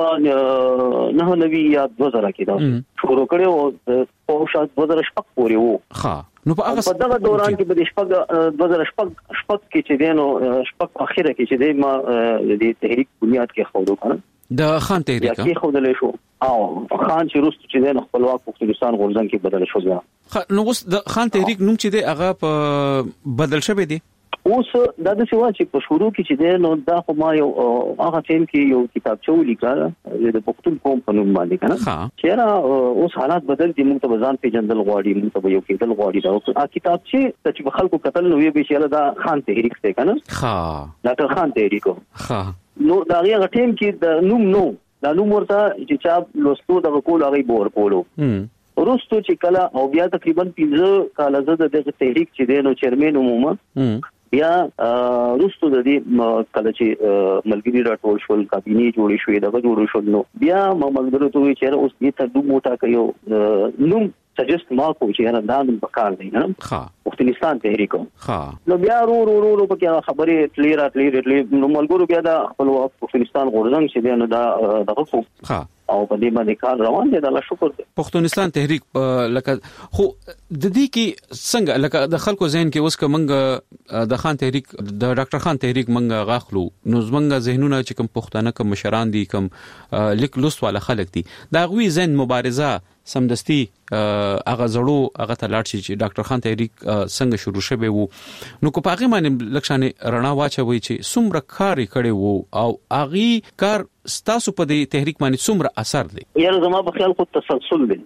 1990 یا 2000 کې دا شروع کړو او شاید 2000 پورې وو نو په هغه دغه دوران کې به شپږ 2000 کې چې دینو شپږ اخیره کې چې د ما د تحریک بنیاد کې خورو کنه د خان تحریک کې خودلې شو او خان چې روس چې د خپلواک پاکستان غورځنګ کې بدل شو بیا نو اوس د خان تحریک نوم چې د هغه په بدل شوی دی اوس دا د سیوا چې په شروع کې چې د نو دا خو ما یو هغه ټیم کې یو کتابچه ولیکل د پښتون قوم په نوم باندې کنه چې را اوس حالات بدل دي موږ ته ځان پیژندل غواړي موږ ته یو کېدل غواړي دا کتابچه چې خلکو قتل نو یې به شاله دا خان تحریک څه کنه ډاکټر خان تحریک نو دا هغه ټیم کې د نوم نو دا نوم ورته چې چا لوستو د کول هغه بور کولو ورستو چې کله او بیا تقریبا 15 کال زده د تحریک چې دینو چیرمن عموما بیا رستو د دې کله چې ملګری راټول شول کابینه جوړې شوې دغه جوړ شول نو بیا ملګری ته وی چې اوس دې ته دوه موټا کوي نو سجست ما کو چې نه دا په کار دی نه پښتونستان تحریک نو بیا ورو په خبرې کلیر نو ملګرو بیا د خپل پښتونستان غورځنګ چې دی نو دا دغه او په دې باندې کار روان دي الله شکر دی پښتونستان تحریک لکه خو د دې کې څنګه لکه د خلکو ذهن کې اوس کومنګ د خان تحریک د ډاکټر خان تحریک منګه غاخلو نو زمنګ ذهنونه چې کوم پښتانه کوم مشران دي کوم لیک لوست والا خلک دي دا غوي ذهن مبارزه سمدستي هغه زړو هغه تلاړ شي چې ډاکټر خان تحریک څنګه شروع شوه وو نو کو پاغه باندې لکشانه رڼا واچوي چې څومره کار کړي وو او اغي کار ستاسو په دې تحریک باندې څومره اثر دی یاره زما په خیال خو تسلسل دی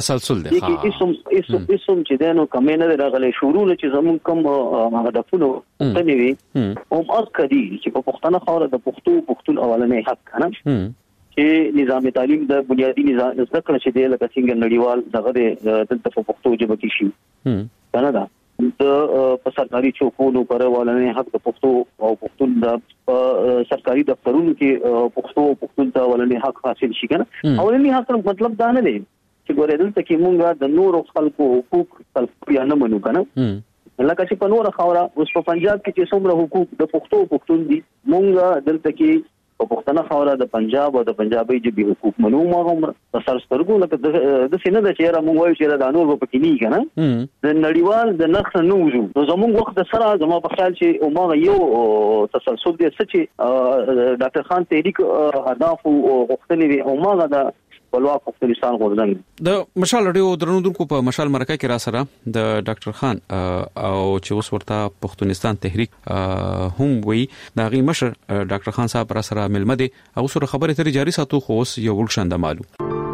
اسم چې دنو کمینه راغلي شروع چې زمون کوم هدفونه تنوي او اکدي چې په پښتنه خوره د پښتون اولنې حق کنه چې نظام تعلیم د بنیادی نظام ذکر چې دی لکه څنګه نړیوال دغه د پښتو ژبه کې شي کنه دا د په سرکاري چوکونو پر ولنې حق د پښتو او پښتون د سرکاري دفترونو کې پښتون ته ولنې حق حاصل شي کنه اولنې حق مطلب دا نه دی چې ګورې دلته کې مونږه د نور خلکو حقوق خلکو یا نه منو کنه لکه چې په نور خاوره اوس په پنجاب کې چې څومره حقوق د پښتون دي مونږ دلته کې په پښتنه خاوره د پنجاب او د پنجابي جبي حقوق منو ما هم سر سترګو لکه د سینې د چیرې موږ وایو چې د نور په کې نه کنه د نړیوال د نخ نه وځو نو زموږ وخت سره زمو په خیال چې او ما یو تسلسل دي چې ډاکټر خان تحریک اهداف او غوښتنې او ما د خپلواک افغانستان غوښتنه د مشال رادیو درنودونکو په مشال مرکه کې را سره د ډاکټر خان او چې اوس ورته پښتونستان تحریک هم وی دا غي مشر ډاکټر خان صاحب را سره ملمده او سره خبره ترې جاری ساتو خو اوس یو ولشند مالو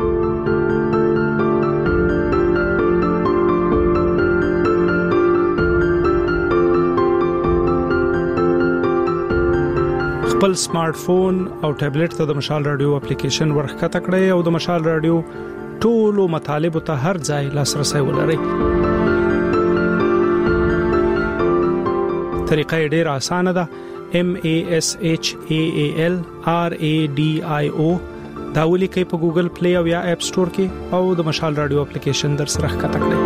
خپل سمارټ فون او ټابلیټ ته د مشال رادیو اپلیکیشن ورخکته کړئ او د مشال رادیو ټولو مطالب ته هر ځای لاسرسي ولرئ. طریقه ډیره اسانه ده. MASHAALRADIO دا ولیکئ په ګوګل پلی او یا اپ سٹور کې او د مشال رادیو اپلیکیشن در سره ښکته کړئ.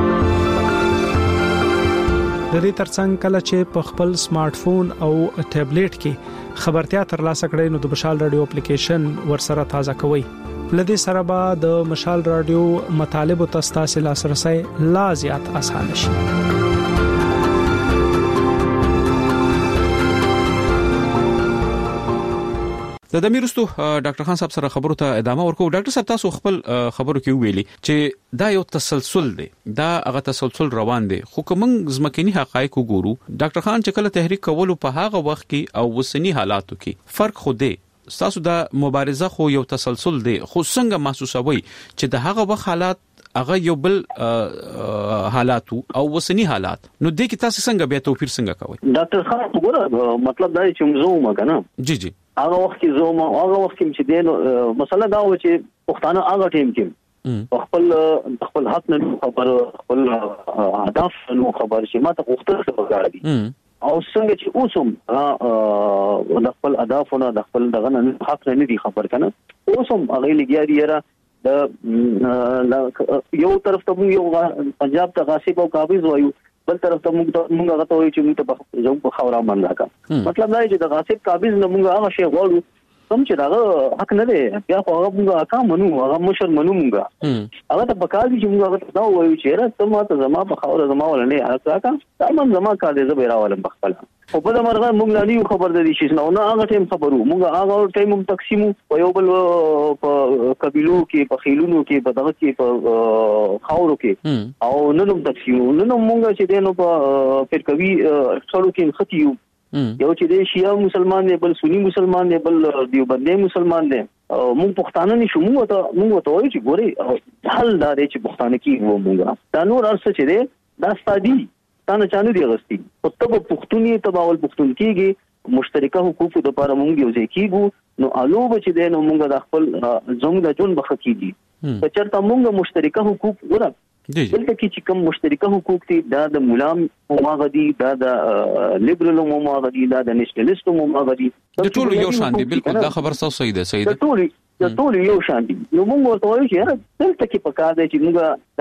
د دې ترڅنګ کله چې په خپل سمارټ فون او ټابلیټ کې خبرتیا ترلاسه کړئ نو د مشال رادیو اپلیکیشن ورسره تازه کوئ. لدې سره به د مشال رادیو مطالب او تاسو لاسرسي لا زیات اسانه شي. د دمیرستو ډاکټر خان صاحب سره خبرو ته ادامه ورکو. ډاکټر صاحب تاسو خپل خبرو کې ویلي چې دا یو تسلسل دی، دا هغه تسلسل روان دی، خو کوم ځمکني حقایق وګورو ډاکټر خان چې کله تحریک کولو په هغه وخت کې او وسنی حالاتو کې فرق خو دی. تاسو دا مبارزه خو یو تسلسل دی، خو څنګه محسوسوي چې د هغه وخت حالات هغه یو بل حالات او وسنی حالات، نو د کې تاسو څنګه به توپیر څنګه کوي؟ ډاکټر خان وګوره مطلب دا چې موږ وګڼو جی هغه وخت کې زوم هغه وخت کې چې دین مسله دا و چې پښتانه هغه ټیم کې خپل حق نه خبر، خپل اهداف نه خبر شي ماته وختره څه پکاره دي او څنګه چې اوسم د خپل اهدافونه د خپل دغه نه حق نه دي خبر کنه اوسم هغه لګیا دي را د یو طرف ته یو پنجاب ته غاصب او قابض وایو، بل طرف ته موږ هغه ته وایو چې موږ ته په خاورا باندې کا مطلب دا چې د غاصب قابض نه موږ هغه شی غواړو کوم چې دا حق نه دی، بیا خو هغه موږ اکا منو، هغه مشر منو، موږ هغه ته پکار دي چې موږ هغه ته وایو چې راته ما ته زما په خاورا زما ولنه هغه کا تمام زما کا دې زبر راولم بخپل او په دمرغه موږ نه یو خبر د دې شي نو هغه ټیم خبرو موږ هغه ټیم تقسیمو په یو بل په قبيلو کې په خیلونو کې په دغه کې په خاورو کې او نن تقسیمو نن موږ چې دینو په فرقوي ټولو کې خطیو یو چې د شیعه مسلمان دی، بل سنی مسلمان دی، بل دیوبندي مسلمان دی. موږ پښتانه نشو، موږ ته وایو چې ګوري حل دا دی چې پښتانه کې وو موږ دا نور ارڅ چې دی دا ستادي تانه چانه دی غستی او تب پښتوني تباول پښتون کېږي مشترکه حقوق د لپاره موږ یو ځای کېږو نو الوب چې دی نو موږ د خپل زموږ د جون بخکېږي په چرته موږ مشترکه حقوق ورا دلته کې چې کوم مشترکه حقوق دي دا د مولام مواغدي، دا د لیبرل مواغدي، دا د نېشنلیست مواغدي، د ټول یو شان دي. بالکل دا خبر تاسو صحیح ده، صحیح ده، ټول یو شان دي. نو موږ ورته وایو چې دلته کې پکار دی چې موږ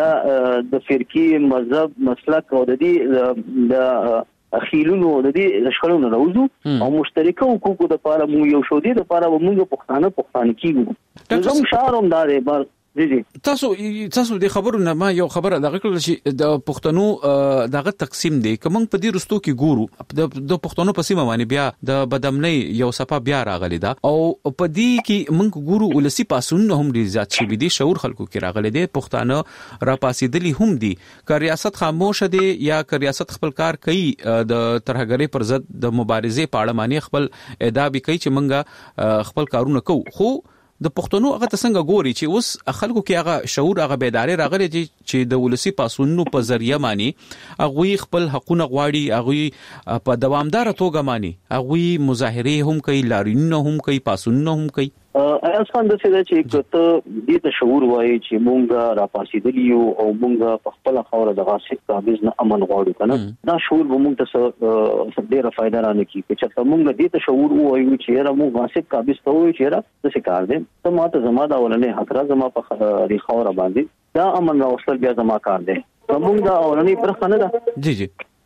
د فرقي مذهب مسلک او د دې د خیلونو د دې شخړونو راوځو او مشترکه حقوق د لپاره موږ یو شو دي د لپاره موږ پښتانه کیږو. زم شارم دا دی بار تاسو د خبرو نه ما یو خبره دغه کړل چې د پښتنو دغه تقسیم دی کوم په دې رستو کې ګورو د پښتنو په سیمه باندې بیا د بدامنۍ یو صفه بیا راغلی دا او په دې کې موږ ګورو ولسی پاسون هم ډیر زیات شوی دي، شعور خلکو کې راغلی دي، پښتانه را پاسېدلی هم دي که ریاست خاموش دي یا که ریاست خپل کار کوي د ترهګرۍ پر ضد د مبارزې په اړه معنی خپل ادعا به کوي چې موږ خپل کارونه کوو. خو د پښتنو هغه څنګه ګوري چې اوس خلکو کې هغه شعور هغه بیداری راغلی چې د ولسی پاسونو په ذریعہ معنی هغه خپل حقونه غواړي، هغه په دوامدار توګه معنی هغه مظاهره هم کوي، لاریونونه هم کوي، پاسونه هم کوي. ایاس خان د څه چې کته دې ته شعور وایي چې مونږ را پاسېدلی یو او مونږ په خپل خوره د غاصب قابض نه امن غواړو کنه دا شعور به مونږ ته څه ډیره فائدہ را نه کوي چې مونږ دې ته شعور وایو چې را مونږ غاصب قابض ته وایو چې را څه کار دي ته ماته زما دا ولنه حق را زما په خوره باندې دا امن راوصل بیا زما کار دی مونږ دا ولنه پر خنه ده جی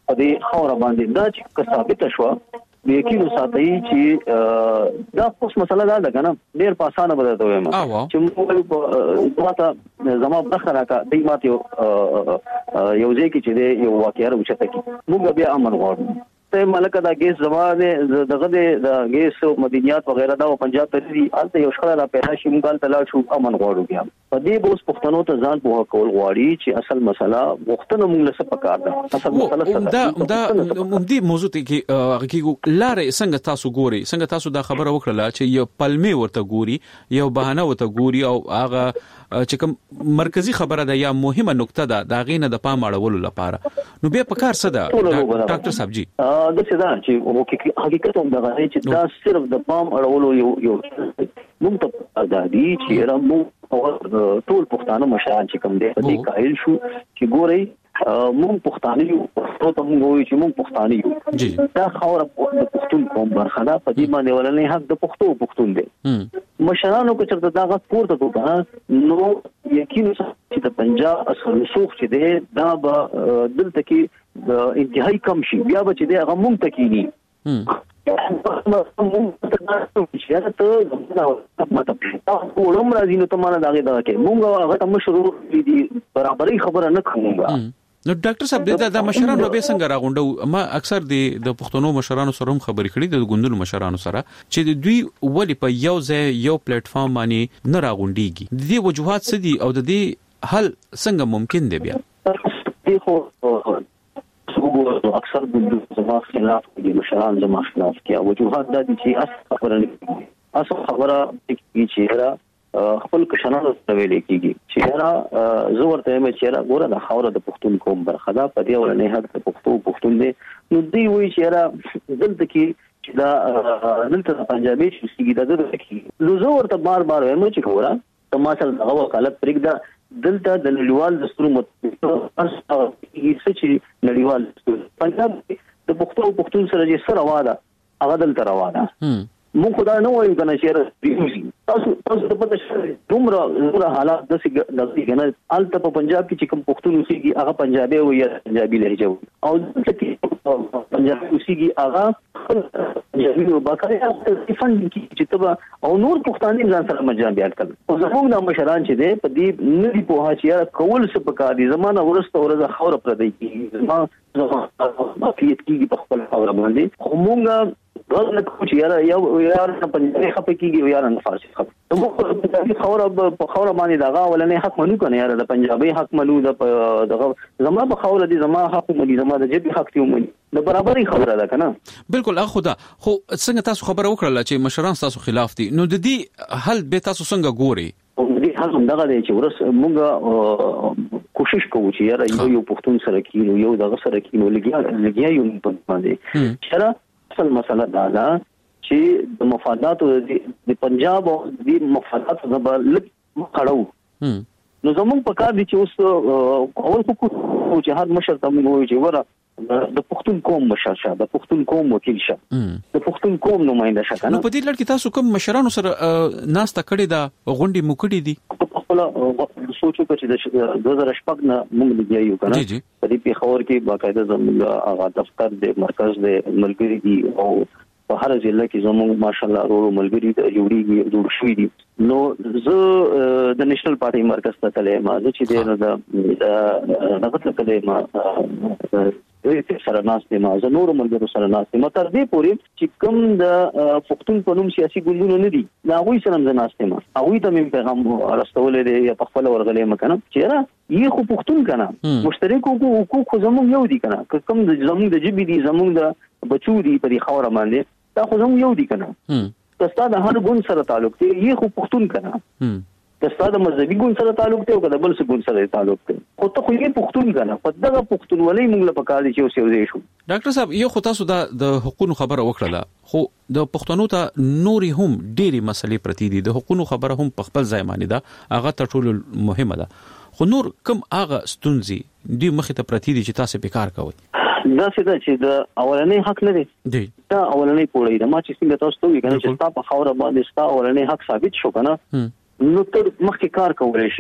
په دې خاور باندې دا چې ثابت شو یقینو ساتي چې دا اوس مسله ده کنه ډیر په اسانه بدلته وایم چې موږ په زما بخره کا دې ماته یو ځای کې چې یو واقعیا راوچته کی موږ بیا امن غواړو ته ملک دا ګیس زمانه دغه د ګیس مدنیات وغیرہ دا پنجاب ته دي الته یو شخړه را پیدا شي موږ تل شو امن غواړو بیا په دې بوس پښتنو ته ځان په کول غواړي چې اصل مسله وختونه موږ له څه پکار ده اصل مسله دا دې موضوع ته کې حقیقت لارې څنګه تاسو ګوري څنګه تاسو دا خبره وکړه چې یو پلمې ورته ګوري یو بهانه ورته ګوري او هغه چې کوم مرکزی خبره ده یا مهمه نقطه ده دا غینه د پام اړولو لپاره نو به په کار څه ده ډاکټر صاحب جی د څه ده چې حقیقت هم دا غواړي چې دا صرف د پام اړولو یو موږ ته ازادي چې رمو ټول پښتانه مشران چې کوم دي په دې قائل شو چې ګوري موږ پښتانه یو او ته موږ وایو چې موږ پښتانه یو دا خاور د پښتون قوم برخه ده په دې باندې ولنې حق د پښتون دی مشرانو کو چې دا غږ پورته کوه نو یقینا چې د پنجاب اصل رسوخ چې دی دا به دلته کې د انتهایی کم شي بیا به چې دی هغه مونږ ته کېږي ولوم راځي نو ته مانه داغه دا کې مونږ هغه تم شروع دي برابرۍ خبره نه کومه نو ډاکټر صاحب دا مشرانو به څنګه راغونډو ما اکثر د پښتنو مشرانو سره هم خبرې کړې د ګوندونو مشرانو سره چې دوی ولی په یو ځای یو پلیټ فارم باندې نه راغونډيږي د دې وجوهات څه دي او د دې حل څنګه ممکن دی بیا اکثر ګوندونو زما خلاف دي مشران زما خلاف کیا وجوهات د دې چې اصل خبره چې را خپل کشنانو ویل کېږي چې زه ورته مې چې ګوره د خاور د پښتون قوم برخه ده په دې ولنې حق د پښتون دی نو دی وی چې دلته کې چې دا دلته پنجابي شي د دې کې نو زه ورته بار وایم چې ګوره تماسل دغه وکالت پرېږده دلته د نړیوال دستور مطابق چې نړیوال پنجاب د پښتون سره چې سره واده هغه دلته روانه مونږ خدای نه وایو کنه چې تاسو د پته شته دومره حالات د څنګه الته په پنجاب کې چې کوم پښتون اوسېږي هغه پنجابي وي یا پنجابي لهجه وي او دلته کې پنجابي اوسېږي هغه پنجابي وباکره فند کې چې تبا او نور پښتانه ځان سره مجان بیان کړل او زموږ د مشران چې دي په دې ندي په هاچیا کول څه پکار دي زمانہ ورسته ورځ خاور پر دی کې زمانہ مافیت کې په خپل خاور باندې خو مونږ غوړ نه کوم چې یار نه پنځه خپه کیږي یار نه فارسی خپه نو خاور په خاور باندې دغه ولنې حق منو کنه یار د پنجابي حق منو دغه زما په خاور دي زما حق منو زما د جبي حق ته منو د برابرۍ خبره ده کنه بالکل اخو دا خو څنګه تاسو خبره وکړه چې مشران تاسو خلاف دي نو د دې حل به تاسو څنګه ګوري او دې حل هم دغه دی چې ورس مونږ کوشش کوو چې یار یو پښتون سره کینو یو دغه سره کینو لګیا یو په باندې چې اصل مسله دا ده چې د مفاداتو د پنجاب او د مفاداتو زبر لږ مخړو نو زموږ په کار دي چې اوس اول کو چې هر مشر ته موږ وایو چې وره د پښتون قوم مشر شه د پښتون قوم وکیل شه د پښتون قوم نمائنده شه کنه نو په دې لړ کې تاسو کوم مشرانو سره ناسته کړې ده غونډې مکړې دي خپل سوچو چې د 2014 نه موږ لګیایو کنه په دې پیښور کې باقاعده زموږ هغه دفتر د مرکز د ملګری دي او په هر ځای کې زموږ ماشاءالله ورو ملګری د جوړ شوی دي نو زه د نېشنل پارټي مرکز ته تلم ما چې د دغه ته ما سره ناشته ما زه نور ملګرو سره ناشته ما تر دې پورې چې کوم د پښتون په نوم سیاسي ګوندونه نه دي دا غوي سره زه ناشته ما هغه ته مې پیغام راستولې دی یا په خپل ورغلې مکنه چې را یې خو پښتون کنه مشترک حقوق زموږ یو دي کنه کوم د زموږ د جبي دي زموږ د بچو دي په خوره باندې دا خو زموږ یو دي کنه تاسو د هر ګوند سره تعلق دی یې خو پښتون کنه تاسو د مذهبي ګوند سره تعلق دی او د بل څه ګوند سره تعلق دی خو ته خو یې پښتون کنه په دغه پښتونولۍ موږ له پکار دي چې اوس یو ځای شو ډاکټر صاحب یو خو تاسو د حقوقو خبره وکړه خو د پښتنو ته نوري هم ډېری مسلې پرتی دي د حقوقو خبره هم په خپل ځای باندې ده هغه ته ټول مهمه ده خو نور کوم هغه ستونزې دی مخې ته پرتی دي چې تاسو به کار کوئ دا څه چې د اولنې حق لري دا اولنې پوړې د ما چې څنګه تاسو ته وی کنه چې تاسو په خوره باندې تاسو اولنې حق ثابت شو کنه نو تر مخکې کار کولای شي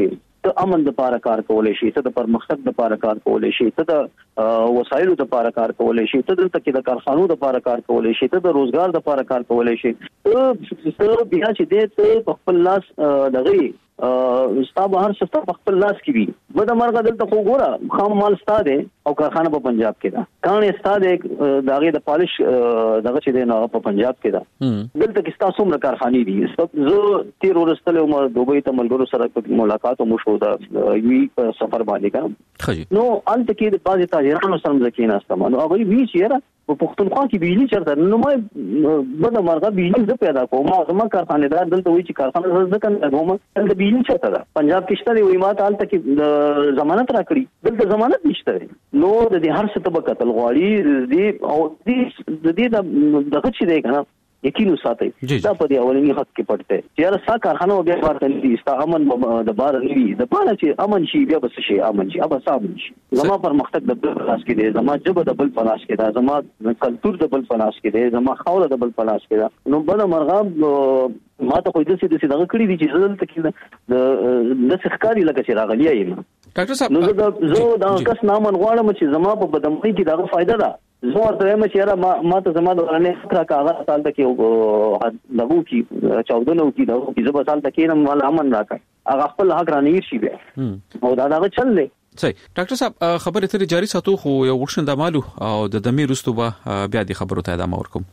ته امن د لپاره کار کولای شي، ته د پرمختګ د لپاره کار کولای شي، ته د وسایلو د لپاره کار کولای شي، ته دلته کې د کارخانو د لپاره کار کولای شي، ته د روزګار د لپاره کار کولای شي. ته بیا چې دې ته خپل لاس دغه استاد هر څه په خپل لاس کې وي. بده مرګ دلته خو ګوره خام مال استاد او کارخانه په پنجاب کې ده، کانه استاد دغه د پالش دغه چې دی نو په پنجاب کې ده. دلته کې تاسو څومره کارخانې دي؟ زه تیر ورستله ما دوبۍ ته ملګرو سره ملاقات مو شو دا وی سفر باندې کړم. نو انت کې د بازي تاجرانو سره ځکه ناستم، نو هغه وی چیرې په پښتونخوا کې بجلی چرته نو ما بده مرغه بجلی زه پیدا کوم. ما کارخانه دار دلته وی چې کارخانه زه کنه کوم دلته بجلی چرته ده. پنجاب کې شته وی ما ته حالت کې ضمانت راکړي، دلته ضمانت نشته. نو د دې هر څه ته قتل غواړي دې او دې دغه چې دی کنه یقین وساتئ دا په دې اولنی حق کې پټه چې یاره سا کارخانه بیا ورته دي استا امن د بار نیوي د پاره چې امن شي بیا بس شي امن شي ابا صاحب شي. زما پر مختک د بل پلاس کې دي، زما جبه د بل پلاس کې ده، زما کلچر د بل پلاس کې دي، زما خاور د بل پلاس کې ده. نو بل مرغاب ما ته خو دې دغه کړی دي چې زلته کې د څخکاري لکه چې راغلی یم ډاکټر صاحب. نو زه دا کس نامن غواړم چې زما په بدمنۍ کې دغه فائدہ ده. زه ورته وایم چې یاره ما ته زما د ورانه فکر کاغذ سال تک دغه کی 14 کی دغه کی زبر سال تک نه مال امن راکړ هغه خپل حق رانیر شي بیا او دا دغه چل دی. صحیح ډاکټر صاحب خبرې ترې جاری ساتو خو یو غوښتنه د مالو او د دمیر رستو به بیا د خبرو ته ادامه ورکوم.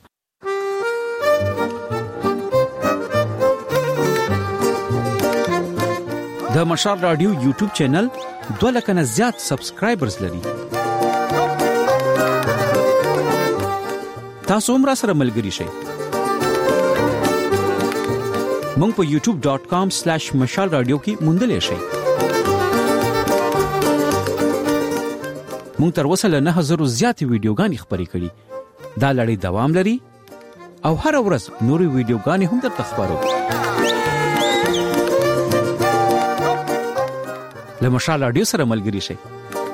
د مشال رادیو یوټیوب چینل 2 لک نه زیات سبسکرایبرز لري. تاسو هم را سره ملګری شئ. مونږ په youtube.com/mashalradio کې موندلې شئ. مونږ تر اوسه له 9000 زیاتې ویډیوګانې خپرې کړې. دا لړۍ دوام لري او هر ورځ نورې ویډیوګانې هم درته خپرو. له مشال رادیو سره ملګری شئ.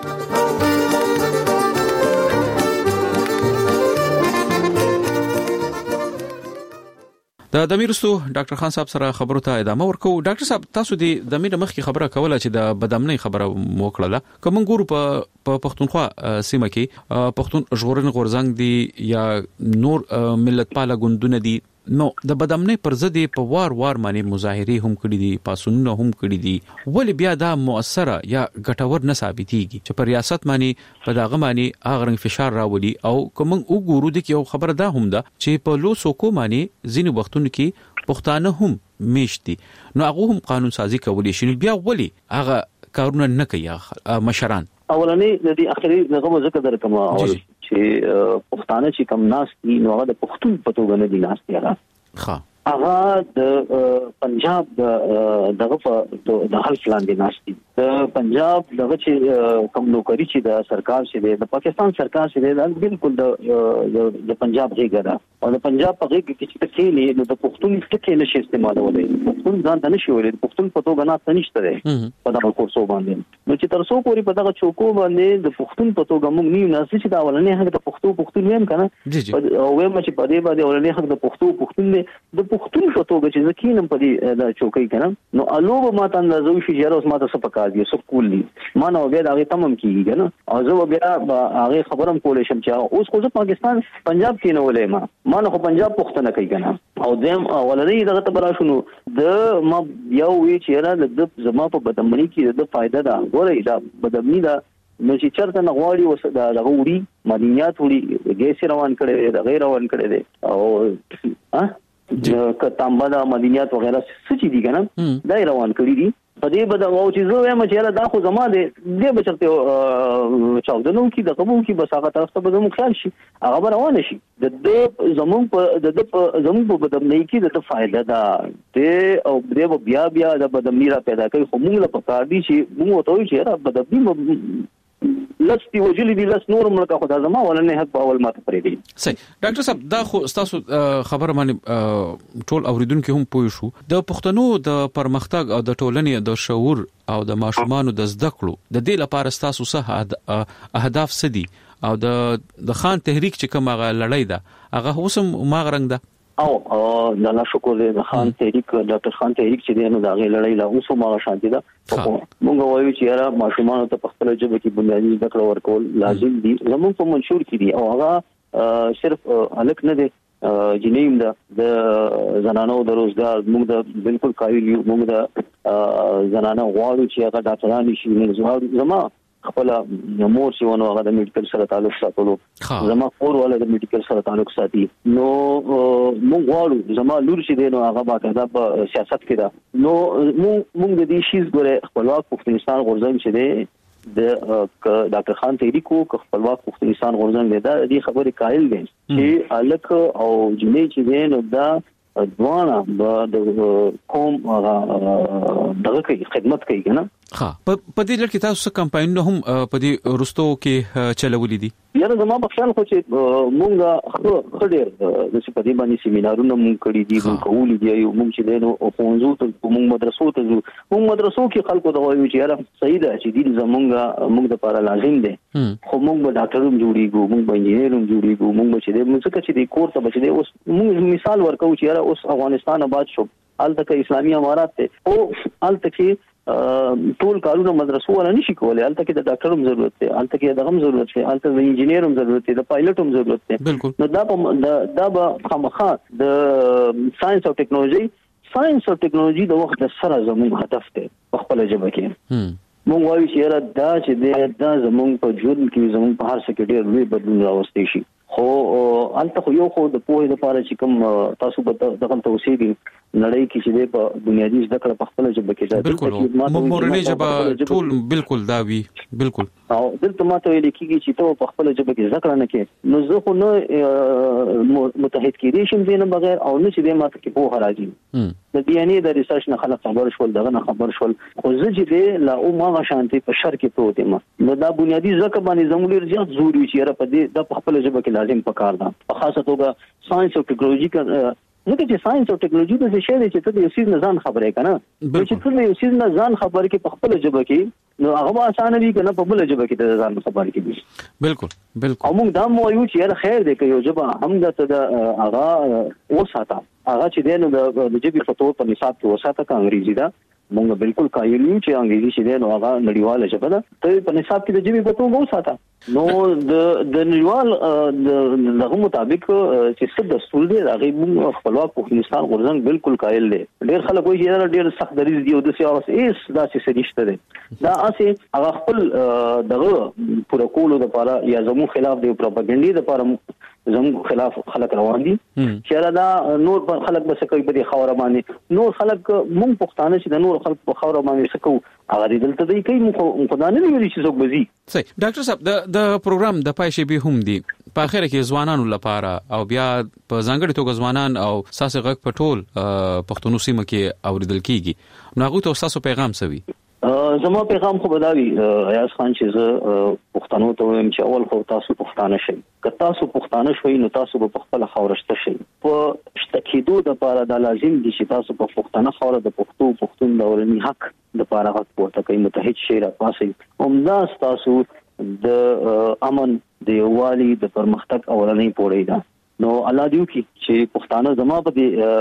د دمیرستو ډاکټر خان صاحب سره خبرو ته ادامه ورکو. ډاکټر صاحب تاسو د دمیر مخکې خبره کوله چې د بدامنۍ خبره موکړه کوم ګورو په پښتونخوا سیمه کې پښتون ژغورنې غورځنګ دی یا نور ملت پاله ګوندونه دي، نو د بدامنۍ پر ضد په وار معنی مظاهره هم کړې دي، پاسونونه هم کړې دي، ولې بیا دا مؤثره یا ګټور نه ثابتېږي چې پر ریاست معنی په داغه معنی هغه رنګ فشار راولي. او کوم وګورو د یو خبره دا هم ده چې په لوسو کو معنی ځینې وختونو کې پښتانه هم میشتي، نو هغه هم قانون سازي کولی شي، بیا ولې هغه کارونه نه کوي مشران؟ اولنې د دې اخري دغه ذکر درکم چې پښتانه چې کم ناس دي نو هغه د پښتون په توګه نه دي ناس دي، هغه د پنجاب دغه د حل پلان دي ناس دي. د پنجاب دغه چې کم نوکری چې د سرکار چې د پاکستان سرکار چې د بالکل د پنجاب هیګه ده او د پنجاب په هیګه کې چې تکېلې نو د پښتون ټکی نشي استعمالولای، پښتون ځان ته نشي ولې پښتون په توګه نه نشته ده په دغه کورسو باندې. نو چې تر څو پورې په دغه چوکو باندې د پښتون په توګه موږ نه ناس چې دا ولنې هغه د پښتون ویم کنه او ویم چې په دې باندې ولنې هغه د پښتون د پښتون په توګه چې زکینم په دې د چوکۍ کنه نو الو به ماته اندازو شي چې اوس ماته سپکا دي سکول دي ما نو بیا هغه تمام کیږي کنه او زه بیا هغه خبرم کولې شم چې اوس خو پاکستان پنجاب کې نه ولې ما نو پنجاب پښتنه کوي کنه او دیم ولنې دغه ته برا شنو د ما یو وی چې را د زما په بدمنۍ کې د فائدہ دا غوړې دا بدمنۍ دا نو چې چرته نه غواړي وس دا غوړي مدینات وړي ګیس روان کړي دا غیر روان کړي دي او کتامبا دا مدینات وغیرہ سچې دي کنه دا روان کړي دي په دې بده او چې زه وایم چې دا خو زما دې بچته چاودنو کې د قبول کې بس هغه طرف ته به زموږ خیال شي هغه روان شي د زموږ په بدمنۍ کې د فائدہ ده او دې بیا د بدمنۍ را پیدا کوي خو موږ له پکار دي چې موږ ته وایي چې بدمنۍ لستی وجلی دي لس نور ملک خدا زما ولنه حق په اول ماته پرې دي. صحیح ډاکټر صاحب دا خو تاسو خبره باندې ټول اوریدونکو هم پوه شو د پښتنو د پرمختګ او د ټولنې د شعور او د ماشومانو د زده کړو د دې لپاره تاسو څه اهداف سدي او د خان تحریک چې کومه لړۍ ده هغه اوسم ما غرنګ ده او د الله شکر د خان تحریک ډاکټر خان تحریک چې دی نو دا غي لړۍ لا اوسه ما شانتي ده موږ وایو چې یاره ماشومان ته په خپل ژبه کې بنیادی زده کړه ورکول لازم دي زموږ په منشور کې دي او هغه صرف الک نه دي جنیم د زنانو د روزګار موږ د بالکل قایل یو موږ د زنانو غواړو چې هغه ډاکټران شي نه زما خپل مور چې ونه هغه د میډیکل سره تعلق ساتلو زما کور ولا د میډیکل سره تعلق ساتي نو موږ غواړو زما لور چې دی نو هغه باقاعده په سیاست کې ده نو موږ د دې شیز ګره خپلواک پښتونستان غورځنګ چې دی د ډاکټر خان تحریکو خپلواک پښتونستان غورځنګ دی دا دې خبرې قائل دي چې الک او جنې چې دی نو دا دوانه د قوم دغه کوي خدمت کوي کنه په دې لړ کې تاسو کمپاین هم په دې رستو کې چلولې دي یاره زما په خیال خو چې مونږه خډیر د سپدې باندې سیمینارونه مونږ کړی دي مونږ کولې دي یو مونږ چې دینو او پونځو ته مونږ مدرسو ته ځو مونږ مدرسو کې خلکو ته وایو چې یاره صحیح ده چې دې زمونږه مونږ د لپاره لازم دي خو مونږ به ډاکټر هم جوړیږو مونږ به انجینیر هم جوړیږو مونږ چې دې مونږ څه چې کور ته بچي اوس مونږ مثال ورکو چې یاره اوس افغانستان آباد شو الته اسلامي امارات ته او الته کې ټول کارونه مدرسو ولا نشي کولای الته کې د ډاکټر هم ضرورت دی الته کې د هم ضرورت دی الته د انجینیر هم ضرورت دی د پایلټ هم ضرورت دی نو دا به خامخا د ساينس او ټیکنالوژي د وخت سره زموږ هدف دی په خپل ژبه کې مونږ وایو چې دا چې دا زموږ په ژوند کې زموږ په هر څه کې ډېر لوی بدلون راوستي شي خو الته خو یو خو د پوهې لپاره چې کوم تاسو به دغه توسيدي نړۍ کې چې په بنیادی زده کړه په خپل ژبه کې ده بالکل مورنۍ ژبه ټول بالکل دا وی بالکل او دلته ماته ویل کېږي چې ته په خپل ژبه کې زده کړه نه کې نو زه خو نه متحد کېدې شم دینه بغیر او نه چې ماته کې په راځي د ډي ان اي د ریسرچ نه خلک خبر شول دغه نه خبر شول خو زه چې لا او ما شانتي په شر کې پروت یم نو دا بنیادی ځکه باندې زموږ لري زیات ضروري چې را په دې د خپل ژبه کې لازم پکار ده په خاصه توګه ساينس او ټیکنالوژي ځکه چې ساينس او ټیکنالوژي د څه شی چې ته د یو څه نه ځان خبرې کنه چې ته د یو څه نه ځان خبرې کې په خپل ژبه کې نو هغه اسانه وي کنه په بل ژبه کې د ځان خبرې کې بالکل او موږ دا مو یو چې خیر دی که یو ژبه هم د هغه وساته هغه چې دینو د ژبې په تور په نصاب کې وساته کا انګریزي دا موږ بالکل قایل یو چې انګریزي چې دینو هغه نړیواله ژبه ده ته په نصاب کې د ژبې په تور وساته نو د نړیوال دغه مطابق چې څه دستور دی هغه موږ خپلواک پښتونستان غورځنګ بالکل قایل دی ډېر خلک وایي چې ډېر سخت دریځ دی او د سیاست ایس دا چې نشته دی دا اسه هغه خپل دغه پوره کولو لپاره یا زموږ خلاف دی پروپاګاندا لپاره زموږ خلاف خلک روان دي چې دا نور خلک بس کوي په دې خوره باندې نور خلک موږ پښتانه چې د نور خلک په خوره باندې سکو هغه دلته دی کوي موږ خدانه نه ویل چې څوک بزي صحیح ډاکټر صاحب د پروګرام د پای شی به هم دي په اخر کې ځوانانو لپاره او بیا په ځانګړي توګه ځوانان او ساسي غږ په ټول پښتون سیمه کې اوریدل کیږي نو هغه ته تاسو پیغام سوي زما پیغام خو بداوی ایاز خان چې زه پښتنو ته وایم چې اول خو تاسو پښتانه شئ که تاسو پښتانه شئ نو تاسو په خپل خاورشته شئ په شتکیدو د لپاره د لازم دي چې تاسو په پښتانه خوره د پښتون د اورنی حق د لپاره حق پورته کوي متحد شئ را پاسئ همدا تاسو د امن د یووالي د پرمختګ اورنی پوړی ده نو الله دیو کی چې پښتانه زما په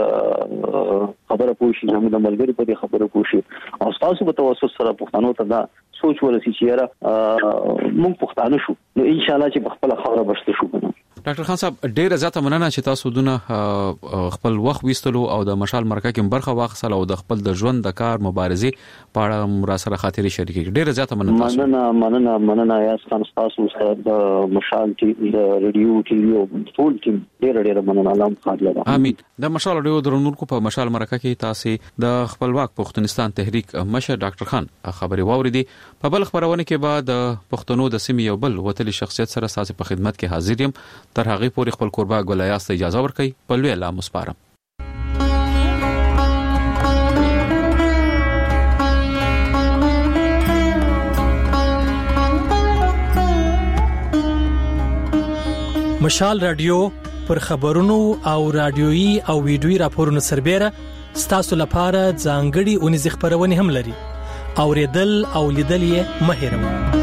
دې خبره پوښي زموږ د ملګری په دې خبره پوښي او تاسو په توسط سره پښتنو ته دا سوچ ورسي چې را موږ پښتانه شو نو ان شاء الله چې په خپل خبره بشته شو ډاکټر خان صاحب ډیره زیاته مننه چې تاسو دونه خپل وخت وستلو او د مشال مرکه کې برخه واخصل او د خپل د ژوند د کار مبارزه پاړه مرا سره خاطري شریک کړي ډیره زیاته مننه مننه یا تاسو سره د مشال ټي د ریډیو ټي وی او ټول ټیم ډیره مننه الله خاطر امين د مشال ریډیو درنونکو په مشال مرکه کې تاسو د خپلواک پښتونستان تحریک مشر ډاکټر خان خبري واوریدي په بل خبرونه کې بعد پښتنو د سیمې یو بل وتلی شخصیت سره ساسي په خدمت کې حاضر یم تر هغه پورې خپل قربا ګلایاست اجازه ورکړي په لوی الله مسپارم مشال رادیو پر خبرونو او رادیويي او ویډیويي راپورونو سربېره ستاسو لپاره ځانګړي اونیز خبرونه هم لري اوریدل او لیدل یې مه هېروئ